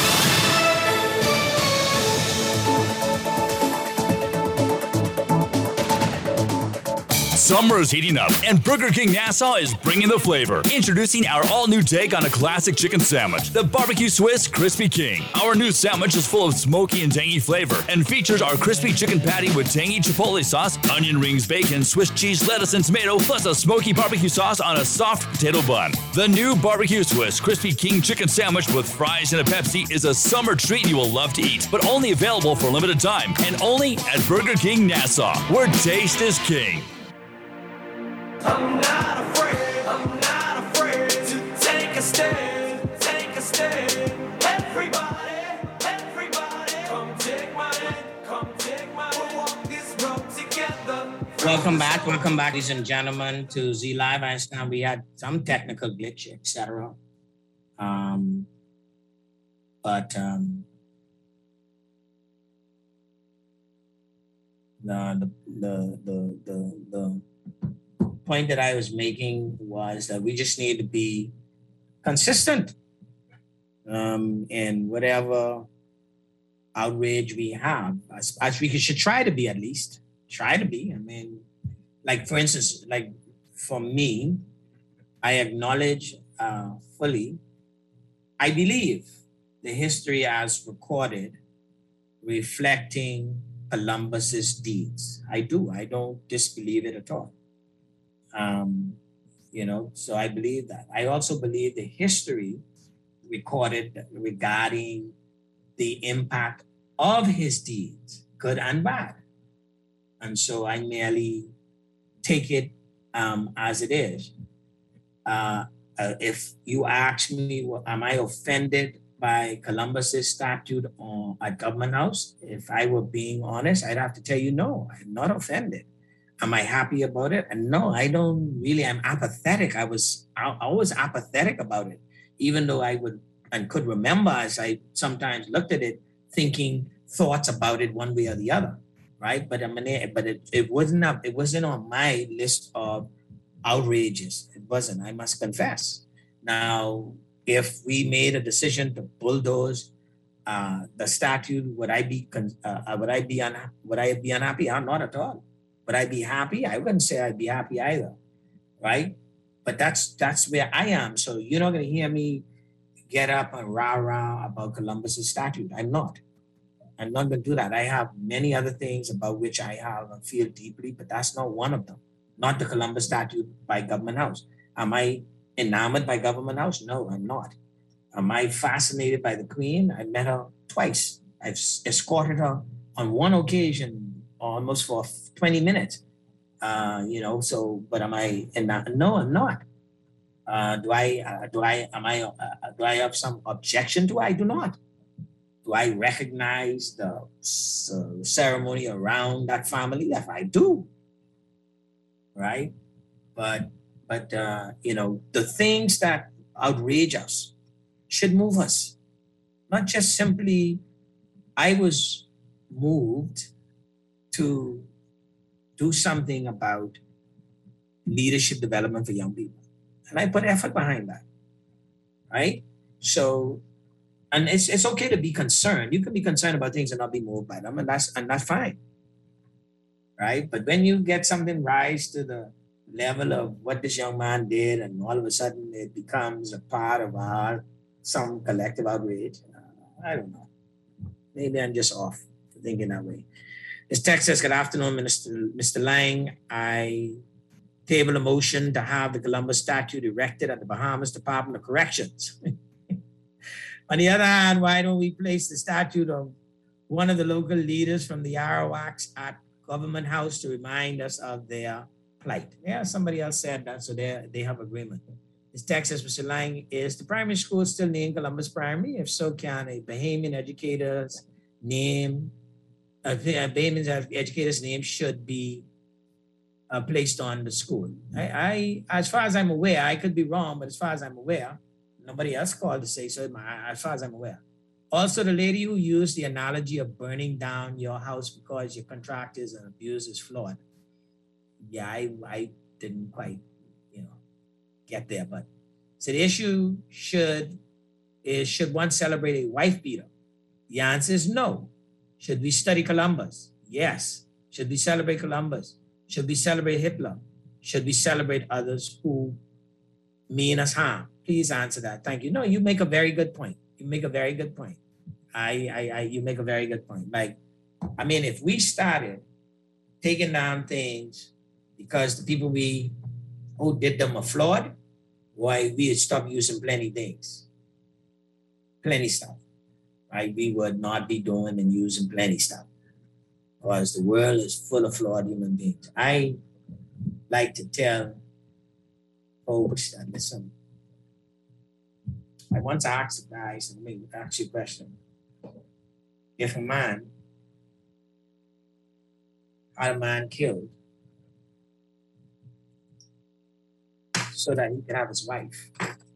Summer is heating up, and Burger King Nassau is bringing the flavor. Introducing our all-new take on a classic chicken sandwich, the Barbecue Swiss Crispy King. Our new sandwich is full of smoky and tangy flavor and features our crispy chicken patty with tangy chipotle sauce, onion rings, bacon, Swiss cheese, lettuce, and tomato, plus a smoky barbecue sauce on a soft potato bun. The new Barbecue Swiss Crispy King chicken sandwich with fries and a Pepsi is a summer treat you will love to eat, but only available for a limited time and only at Burger King Nassau, where taste is king. I'm not afraid to take a stand, Everybody, come take my hand, we'll walk this road together. Welcome back, ladies and gentlemen, to Z Live. I understand we had some technical glitch, etc. The point that I was making was that we just need to be consistent in whatever outrage we have, as we should try to be, at least. Try to be. I mean, like, for instance, like for me, I acknowledge fully, I believe the history as recorded reflecting Columbus's deeds. I do. I don't disbelieve it at all. So I believe that. I also believe the history recorded regarding the impact of his deeds, good and bad. And so I merely take it as it is. If you ask me, am I offended by Columbus's statue at Government House? If I were being honest, I'd have to tell you, no, I'm not offended. Am I happy about it? And no, I don't really. I'm apathetic. I was apathetic about it, even though I would and could remember as I sometimes looked at it, thinking thoughts about it one way or the other, right? But it wasn't on my list of outrages. It wasn't, I must confess. Now, if we made a decision to bulldoze the statute, would I be unhappy? I'm not at all. Would I be happy? I wouldn't say I'd be happy either, right? But that's where I am. So you're not going to hear me get up and rah about Columbus's statute. I'm not going to do that. I have many other things about which I have and feel deeply, but that's not one of them. Not the Columbus statute by Government House. Am I enamored by Government House? No, I'm not. Am I fascinated by the Queen? I met her twice. I've escorted her on one occasion almost for 20 minutes. But am I? No, I'm not. Do I have some objection to it? I do not. Do I recognize the ceremony around that family? Yes, I do. Right? But the things that outrage us should move us. Not just simply, I was moved to do something about leadership development for young people. And I put effort behind that, right? So, and it's okay to be concerned. You can be concerned about things and not be moved by them, and that's fine, right? But when you get something rise to the level of what this young man did, and all of a sudden it becomes a part of some collective outrage, I don't know. Maybe I'm just off for thinking that way. This text says, good afternoon, Mr. Lang. I table a motion to have the Columbus statue erected at the Bahamas Department of Corrections. On the other hand, why don't we place the statue of one of the local leaders from the Arawaks at Government House to remind us of their plight? Yeah, somebody else said that, so they have agreement. This text says, Mr. Lang, is the primary school still named Columbus Primary? If so, can a Bahamian educator's name should be placed on the school? I, as far as I'm aware, I could be wrong, but as far as I'm aware, nobody else called to say so, as far as I'm aware. Also, the lady who used the analogy of burning down your house because your contractors and abuse is flawed. Yeah, I didn't quite, get there. But so the issue should one celebrate a wife beater? The answer is no. Should we study Columbus? Yes. Should we celebrate Columbus? Should we celebrate Hitler? Should we celebrate others who mean us harm? Please answer that. Thank you. No, you make a very good point. You make a very good point. You make a very good point. If we started taking down things because the people who did them are flawed, why we would stop using plenty stuff. Right? We would not be doing and using plenty stuff because the world is full of flawed human beings. I like to tell folks that, listen, I once asked a guy, so let me ask you a question. If a man had a man killed so that he could have his wife,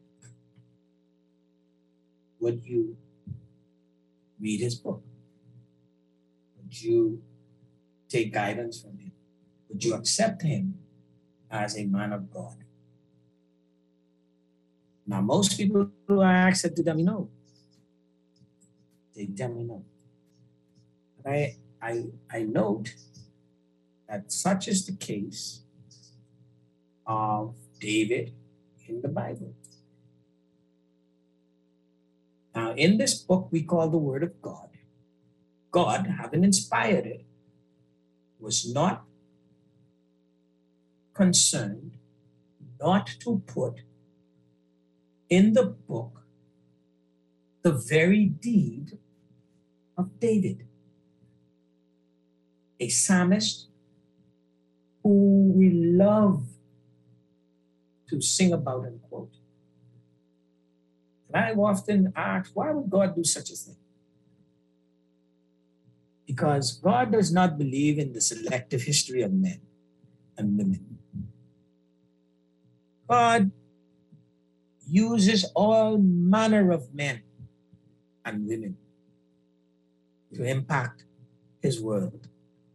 would you read his book? Would you take guidance from him? Would you accept him as a man of God? Now, most people who I ask to them, no. They tell me no. But I note that such is the case of David in the Bible. Now, in this book we call the Word of God, God, having inspired it, was not concerned not to put in the book the very deed of David, a psalmist who we love to sing about and quote. And I've often asked, why would God do such a thing? Because God does not believe in the selective history of men and women. God uses all manner of men and women to impact his world.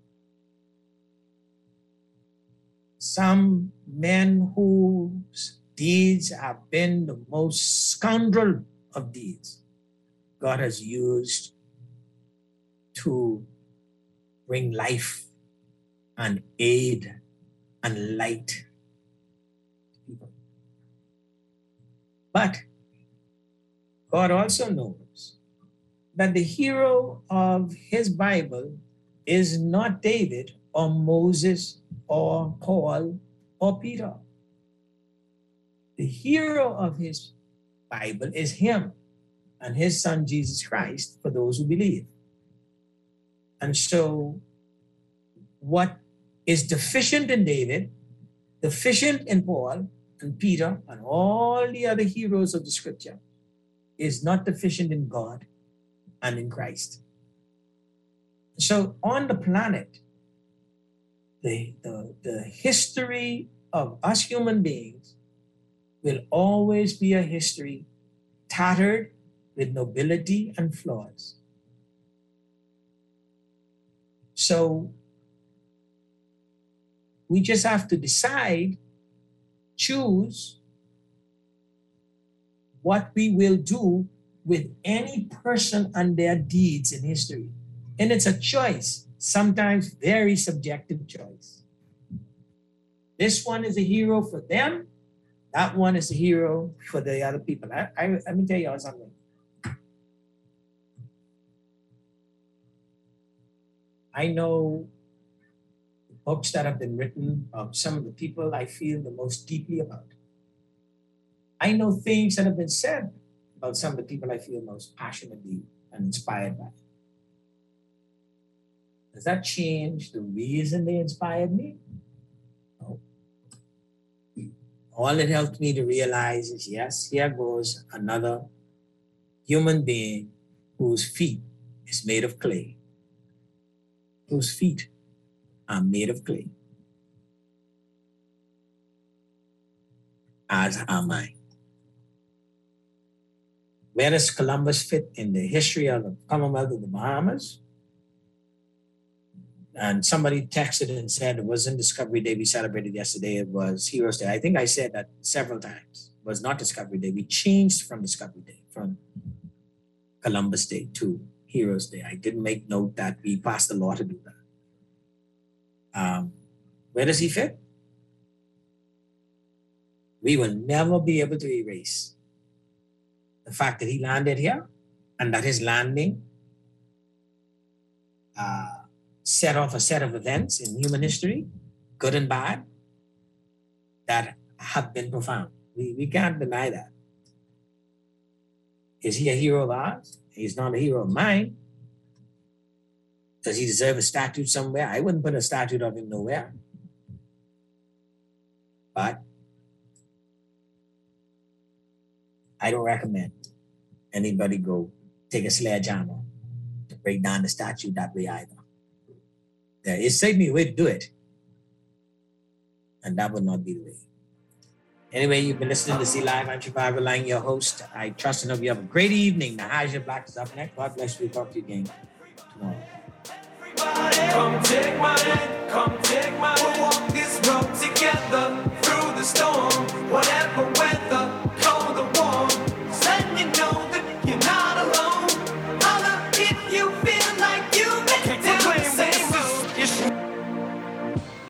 Some men whose deeds have been the most scoundrel of deeds, God has used to bring life and aid and light to people. But God also knows that the hero of his Bible is not David or Moses or Paul or Peter. The hero of his Bible is him and his son Jesus Christ for those who believe. And so what is deficient in David, deficient in Paul and Peter and all the other heroes of the scripture is not deficient in God and in Christ. So on the planet, the history of us human beings will always be a history tattered with nobility and flaws. So we just have to decide, choose what we will do with any person and their deeds in history. And it's a choice, sometimes very subjective choice. This one is a hero for them. That one is a hero for the other people. Let me tell you something. I know books that have been written of some of the people I feel the most deeply about. I know things that have been said about some of the people I feel most passionately and inspired by. Does that change the reason they inspired me? No. All it helped me to realize is, yes, here goes another human being whose feet is made of clay. Whose feet are made of clay. As are mine. Where does Columbus fit in the history of the Commonwealth of the Bahamas? And somebody texted and said it wasn't Discovery Day we celebrated yesterday, it was Heroes Day. I think I said that several times. It was not Discovery Day. We changed from Discovery Day, from Columbus Day to Heroes Day. I didn't make note that we passed a law to do that. Where does he fit? We will never be able to erase the fact that he landed here and that his landing set off a set of events in human history, good and bad, that have been profound. We can't deny that. Is he a hero of ours? He's not a hero of mine. Does he deserve a statue somewhere? I wouldn't put a statue of him nowhere. But I don't recommend anybody go take a sledgehammer to break down the statue that way either. There is certainly a way to do it. And that would not be the way. Anyway, you've been listening to Z Live. I'm Shivago Lang, your host. I trust and hope you have a great evening. Nahaja Black is up next. God bless you. Talk to you again tomorrow. Come take my hand, come take